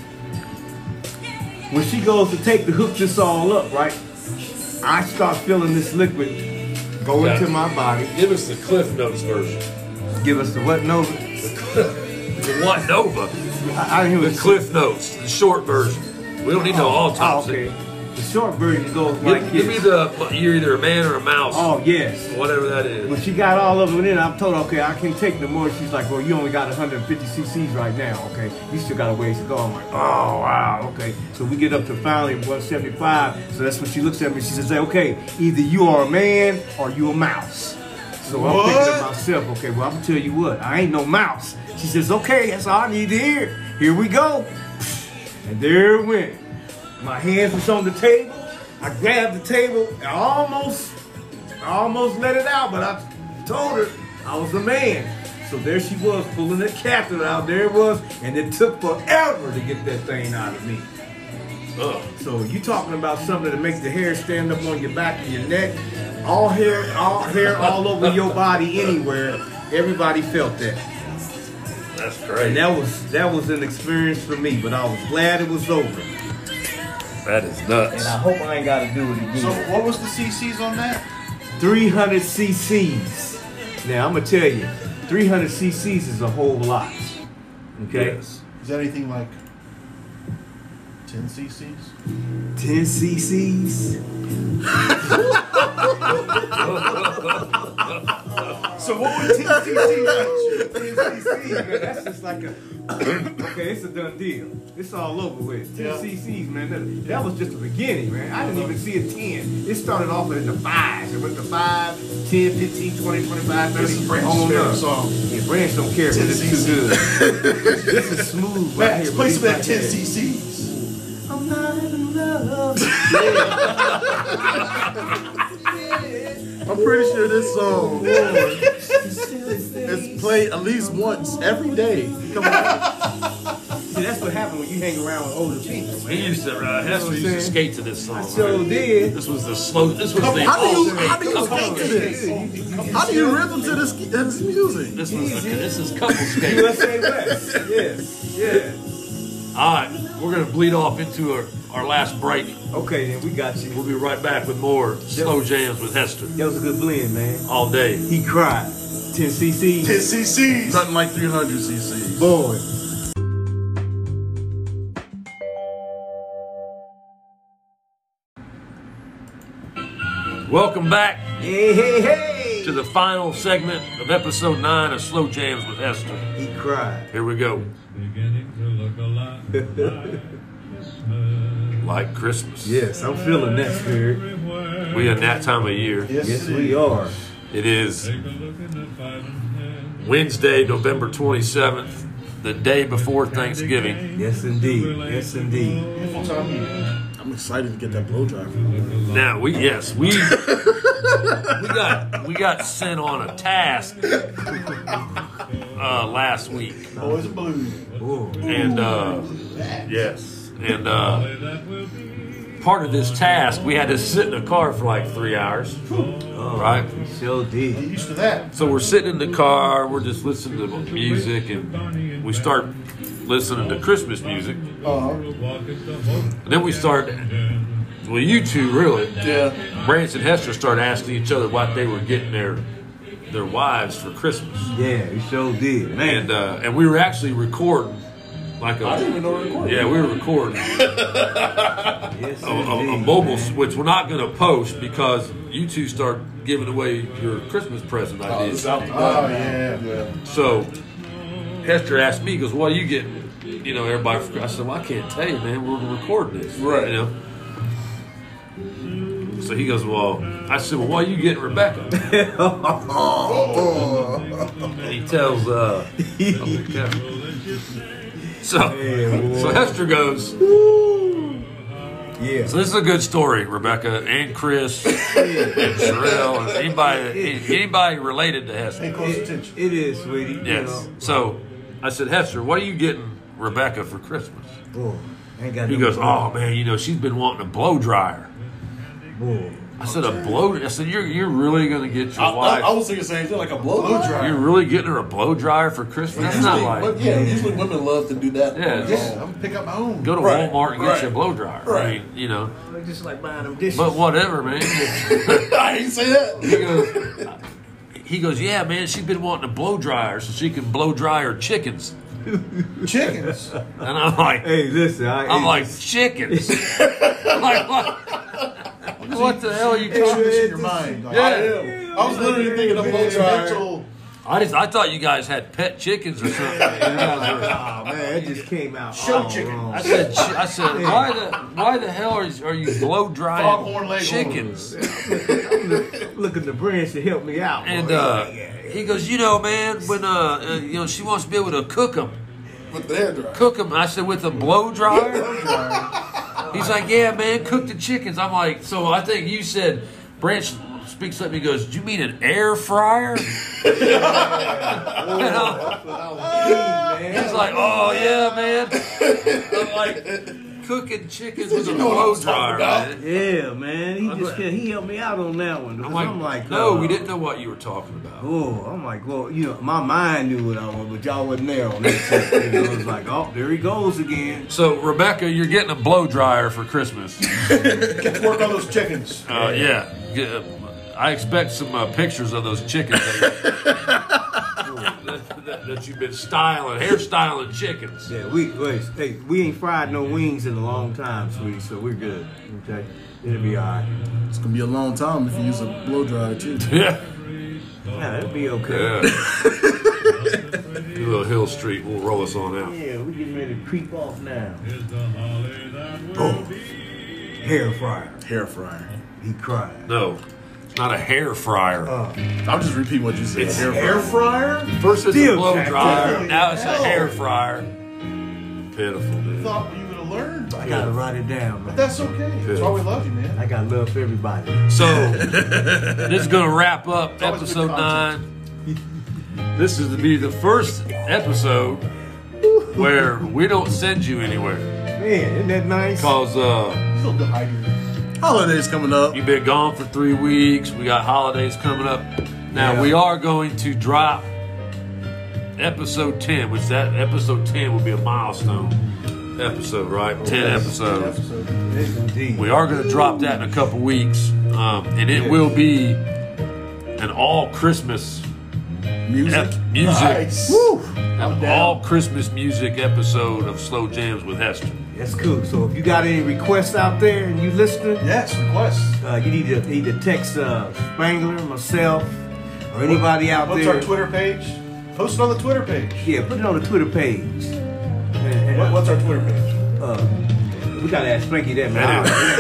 S4: when she goes to take to hook this all up, right? I start feeling this liquid go
S1: Okay.
S4: into my body.
S1: Give us the Cliff Notes version.
S4: Give us the what Nova?
S1: The what Nova?
S4: I, I didn't hear
S1: The
S4: what
S1: Cliff Notes, the short version. We don't need no
S4: Oh,
S1: autopsy.
S4: okay. The short version goes
S1: Give,
S4: like
S1: give
S4: this.
S1: me the you're either a man or a mouse,
S4: Oh yes.
S1: whatever that is.
S4: When she got all of it in, I told her, okay, I can't take no more. She's like, well, you only got one hundred fifty cc's right now, okay? You still got a ways to go. I'm like, oh, wow, okay. So we get up to finally one seventy-five. So that's when she looks at me. She says, okay, either you are a man or you a mouse. So I'm thinking to myself, okay, well, I'm going to tell you what. I ain't no mouse. She says, okay, that's all I need to hear. Here we go. And there it went. My hands was on the table. I grabbed the table and almost, I almost let it out, but I told her I was a man. So there she was pulling the catheter out. There it was, and it took forever to get that thing out of me.
S1: Ugh.
S4: So you talking about something that makes the hair stand up on your back and your neck, all hair, all hair all over your body anywhere. Everybody felt that.
S1: That's
S4: And
S1: great.
S4: that was that was an experience for me, but I was glad it was over.
S1: That is nuts.
S4: And I hope I ain't got to do it again.
S3: So what was the C Cs on that?
S4: three hundred cc's. Now I'm gonna tell you, three hundred c c's is a whole lot. Okay.
S1: Yes.
S3: Is that anything like ten c c's?
S4: ten c c's. So what would ten c c's? ten c c's, man, that's just like a okay. It's a done deal. It's all over with. ten
S3: Yeah.
S4: c c's, man. That, that was just the beginning, man. I didn't even see a ten. It started off in the fives. It went to five, ten, fifteen, twenty, twenty-five, thirty.
S3: This is Branch's
S4: on
S3: favorite
S4: up.
S3: song.
S4: Yeah, Branch don't care because it's too good. This is smooth right
S3: Max,
S4: here.
S3: play
S4: but
S3: some
S4: he's
S3: of that
S4: like
S3: ten
S4: that.
S3: c c's.
S4: I'm not in love.
S2: I'm pretty sure this song is played at least once every day. Come on.
S4: See, that's what happened when you hang around with older people, man.
S1: He used to, uh, Hester used to skate to this song.
S4: So
S1: right?
S4: did.
S1: This was the slow, this was the,
S2: How do you
S1: oh,
S2: how do you
S1: couple
S2: skate to
S1: skate.
S2: this? How do you rhythm to this, this music?
S1: This was the, this is couple skate.
S4: U S A West. Yes. Yeah.
S1: All right, we're gonna bleed off into our, our last break.
S4: Okay, then we got you.
S1: We'll be right back with more slow jams with Hester
S4: That was a good blend, man.
S1: all day.
S4: He cried. ten c c's.
S3: ten c c's.
S2: Nothing like three hundred c c.
S4: Boy.
S1: Welcome back
S4: Hey, hey, hey.
S1: to the final segment of episode nine of Slow Jams with Hester.
S4: He cried.
S1: Here we go.
S5: Beginning to look a lot like Christmas.
S1: Like Christmas.
S4: Yes, I'm feeling that spirit.
S5: Everywhere.
S1: We in that time of year.
S3: Yes,
S4: Yes, we are.
S1: It is
S5: Take a look in the five and ten.
S1: Wednesday, November twenty-seventh, the day before Thanksgiving.
S4: Yes, indeed. Yes, indeed.
S3: Beautiful time of year.
S2: I'm excited to get that blow dryer.
S1: Now we yes we we got we got sent on a task uh, last week,
S3: Boys and blues.
S4: Oh,
S1: and uh, yes, and uh,
S5: That will be
S1: part of this task we had to sit in a car for like three hours, right?
S4: he sure
S3: Get
S4: did.
S3: used to that.
S1: So we're sitting in the car, we're just listening to music, and we start listening to Christmas music,
S3: Uh-huh.
S5: walk at the hope.
S1: and then we start. Well, you two really.
S3: Yeah.
S1: Branch and Hester started asking each other what they were getting their their wives for Christmas,
S4: Yeah, he sure did. Man.
S1: and uh, and we were actually recording like a
S3: I didn't even know we were recording.
S1: yeah we were recording
S4: yes,
S1: a, a, a
S4: indeed.
S1: mobile which we're not going to post because you two start giving away your Christmas present ideas.
S3: Oh, yeah. yeah.
S1: So Hester asked me, he goes, "What are you getting?" You know, everybody. For, I said, "Well, I can't tell you, man. We're recording this,
S3: Right.
S1: You know." So he goes, "Well," I said, "Well, what are you getting, Rebecca?" And he tells, uh, oh, Kevin. So, so Hester goes,
S4: Yeah.
S1: so this is a good story, Rebecca and Chris and Sherelle and anybody, anybody related to Hester.
S3: Pay close
S4: It,
S3: attention.
S4: it is, sweetie. You
S1: Yes.
S4: know.
S1: So I said, Hester, what are you getting Rebecca for Christmas?
S4: Boy, ain't got
S1: He
S4: no
S1: goes, oh man, you know, she's been wanting a blow dryer.
S4: Boy.
S1: I said, a blow? I said, you're you're really gonna get your
S2: I, I,
S1: wife?
S2: I was thinking the same thing, like a blow dryer.
S1: You're really getting her a blow dryer for Christmas? That's not
S2: Usually,
S1: like
S2: but yeah, usually women love to do that.
S1: Yeah,
S3: Yeah, I'm gonna pick up my own.
S1: go to
S2: Right,
S1: Walmart and get
S2: right,
S1: you a blow dryer. I
S2: right.
S1: mean, you know,
S4: Just like buying them dishes.
S1: but whatever, man.
S2: I didn't say that.
S1: He goes, he goes, yeah, man, she's been wanting a blow dryer so she can blow dry her chickens.
S3: Chickens.
S1: And I'm like,
S4: Hey, listen. I,
S1: I'm
S4: hey,
S1: like, chickens? I'm like, what? What the hell are you
S3: Picture
S1: talking
S3: this in your mind. Like,
S1: Yeah.
S2: I am. I was literally thinking of blow dryer.
S3: mental.
S1: I just I thought you guys had pet chickens or something. You guys were-
S4: Oh man, it just came out.
S3: Show
S4: all
S3: chicken.
S4: wrong.
S1: I said I said why the why the hell are you, are you blow drying
S3: Foghorn Leghorn.
S1: chickens?
S4: Looking to Branch to help me out.
S1: And
S4: boy.
S1: uh, he goes, you know, man, when uh, uh you know she wants to be able to cook them,
S2: With the hair dryer.
S1: cook them. I said with a blow dryer. He's like, yeah, man, cook the chickens. I'm like, so I think you said Branch speaks up. He goes, do you mean an air fryer? You know? He's like, oh yeah, man. I'm like cooking chickens with a
S2: You know what I
S1: blow
S2: was talking
S1: dryer,
S2: about.
S1: man.
S4: Yeah, man. He just can't, he helped me out on that one.
S1: I'm
S4: I'm
S1: like,
S4: like, I'm like
S1: no,
S4: uh,
S1: we didn't know what you were talking about.
S4: Oh, I'm like, well, you know, my mind knew what I was, but y'all wasn't there on that shit. You know, it was like, oh, there he goes again.
S1: So Rebecca, you're getting a blow dryer for Christmas.
S3: Get to work on those chickens.
S1: Uh, yeah, Get- I expect some uh, pictures of those chickens that, that, that, that you've been styling, hairstyling chickens.
S4: Yeah, we wait, hey, we ain't fried no wings in a long time, sweetie, so we're good. Okay, it'll be all right.
S2: It's gonna be a long time if you use a blow dryer too.
S1: Yeah.
S4: Yeah, it'll be okay.
S1: Yeah. Do a little Hill Street. We'll roll us on out.
S4: Yeah, we getting ready to creep off now.
S5: Is the holly that will
S4: Oh,
S5: be.
S4: hair fryer.
S2: Hair fryer.
S4: He cried.
S1: No, it's not a hair fryer.
S4: Uh,
S2: I'll just repeat what you said.
S1: It's
S2: hair
S3: Air
S2: fryer.
S3: fryer?
S1: First it's a
S4: Still
S1: blow
S4: jacked
S1: dryer.
S3: up.
S1: Now it's a
S3: Hell.
S1: hair fryer. Pitiful,
S3: I
S1: dude.
S3: thought you would have learned by
S4: I gotta
S3: now.
S4: write it down, man.
S3: That's okay. That's why we love you, man.
S4: I got love for everybody.
S1: So this is gonna wrap up
S3: always
S1: episode
S3: good
S1: nine.
S3: content.
S1: This is to be the first episode where we don't send you anywhere
S4: Man, isn't that nice?
S1: because uh,
S3: He's a little dehydrated.
S2: Holidays coming up.
S1: you've been gone for three weeks. We got holidays coming up. Now
S4: Yeah.
S1: we are going to drop episode ten, which that episode ten will be a milestone episode, right? Ten episodes.
S4: Yes, indeed.
S1: We are going to drop that in a couple weeks, um, and it will be an all Christmas
S2: Music.
S1: ep- music,
S3: Nice.
S2: Woo.
S1: an all Christmas music episode of Slow Jams with Hester.
S4: That's cool. So if you got any requests out there and you listening,
S3: Yes, requests.
S4: uh, you need to either text uh, Spangler, myself, or anybody out
S3: What's
S4: there.
S3: our Twitter page? Post it on the Twitter page.
S4: Yeah, put it on the Twitter page. And, and,
S3: What, what's our Twitter page?
S4: uh, we gotta ask Spanky that, man.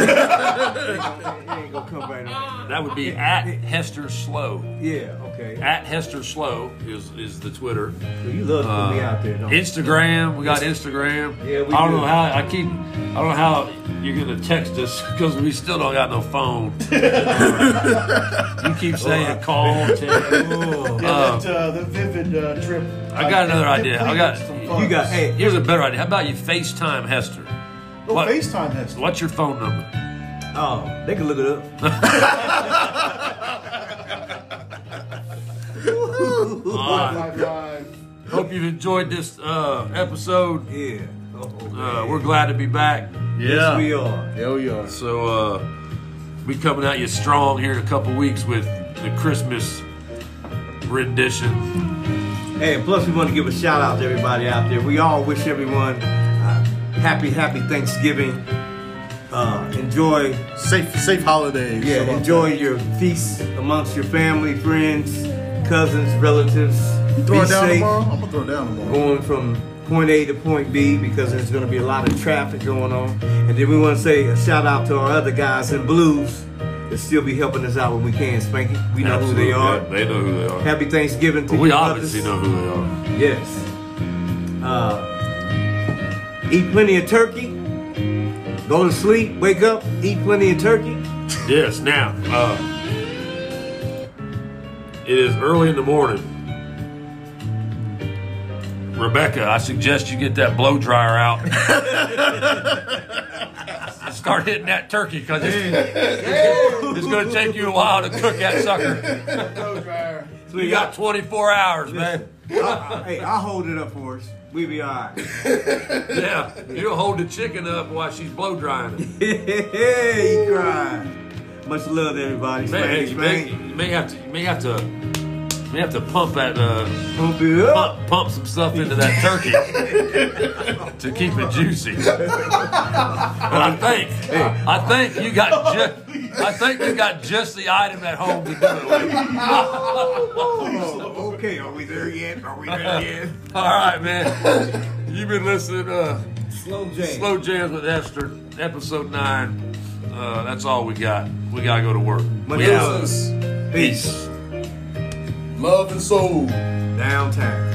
S4: It ain't gonna come right on.
S1: That would be at Hester Slow.
S4: Yeah, okay.
S1: At Hester Slow is is the Twitter.
S4: So you love to put me out there, don't you?
S1: Instagram, we got Instagram.
S4: Yeah, we
S1: I don't
S4: do.
S1: know how I keep. I don't know how you're gonna text us because we still don't got no phone. Uh, you keep saying call, text.
S4: Oh.
S3: Yeah,
S1: Uh,
S3: that, uh, the Vivid uh, trip.
S1: I got another idea. I got-
S4: You got, hey,
S1: Here's a better idea. How about you FaceTime Hester?
S3: Oh,
S1: what-
S3: FaceTime has.
S1: What's your phone number?
S4: oh, they can look it up.
S1: All right.
S3: Five, five.
S1: Hope you've enjoyed this uh, episode.
S4: Yeah. Oh,
S1: Uh,
S4: man.
S1: we're glad to be back.
S2: Yeah.
S4: we are.
S2: Yeah, we are.
S1: So uh, we coming at you strong here in a couple weeks with the Christmas rendition.
S4: Hey, and plus we want to give a shout out to everybody out there. We all wish everyone uh, happy, happy Thanksgiving. Uh, enjoy,
S2: Safe, safe holidays.
S4: yeah,
S2: How about
S4: enjoy your feasts amongst your family, friends, cousins, relatives.
S2: that? You throw
S4: Be
S2: it down
S4: safe.
S2: tomorrow? I'm gonna throw it down tomorrow.
S4: Going from point A to point B because there's going to be a lot of traffic going on. And then we want to say a shout out to our other guys in blues that still be helping us out when we can, Spanky. We know who they are.
S1: Absolutely. They know who they are.
S4: Happy Thanksgiving to
S1: But we
S4: you
S1: obviously
S4: brothers.
S1: know who they are.
S4: Yes. Uh, eat plenty of turkey. Go to sleep, wake up, eat plenty of turkey.
S1: Yes. Now, uh, it is early in the morning. Rebecca, I suggest you get that blow dryer out and start hitting that turkey because it's, it's going to take you a while to cook that sucker.
S3: Blow dryer.
S1: So you got twenty-four hours, man.
S4: I, I, hey, I'll hold it up for us. We be all right.
S1: Yeah, you'll hold the chicken up while she's blow drying it.
S4: Hey, he cried. Much love to everybody.
S1: Man,
S4: Spanky,
S1: you, may,
S4: spanky.
S1: you may have to, you may have to, you may have to pump that, uh,
S4: Pump it up.
S1: pump, pump some stuff into that turkey to keep it juicy. But I think, I think you got just, I think you got just the item at home to do it with.
S4: Oh, okay, are we there yet? Are we there yet?
S1: All right, man. You've been listening to uh,
S4: Slow J.
S1: Slow Jams with Esther, episode nine. Uh, that's all we got. We gotta go to work.
S4: Much
S1: We out.
S4: love. Peace.
S2: Love and soul.
S4: Downtown.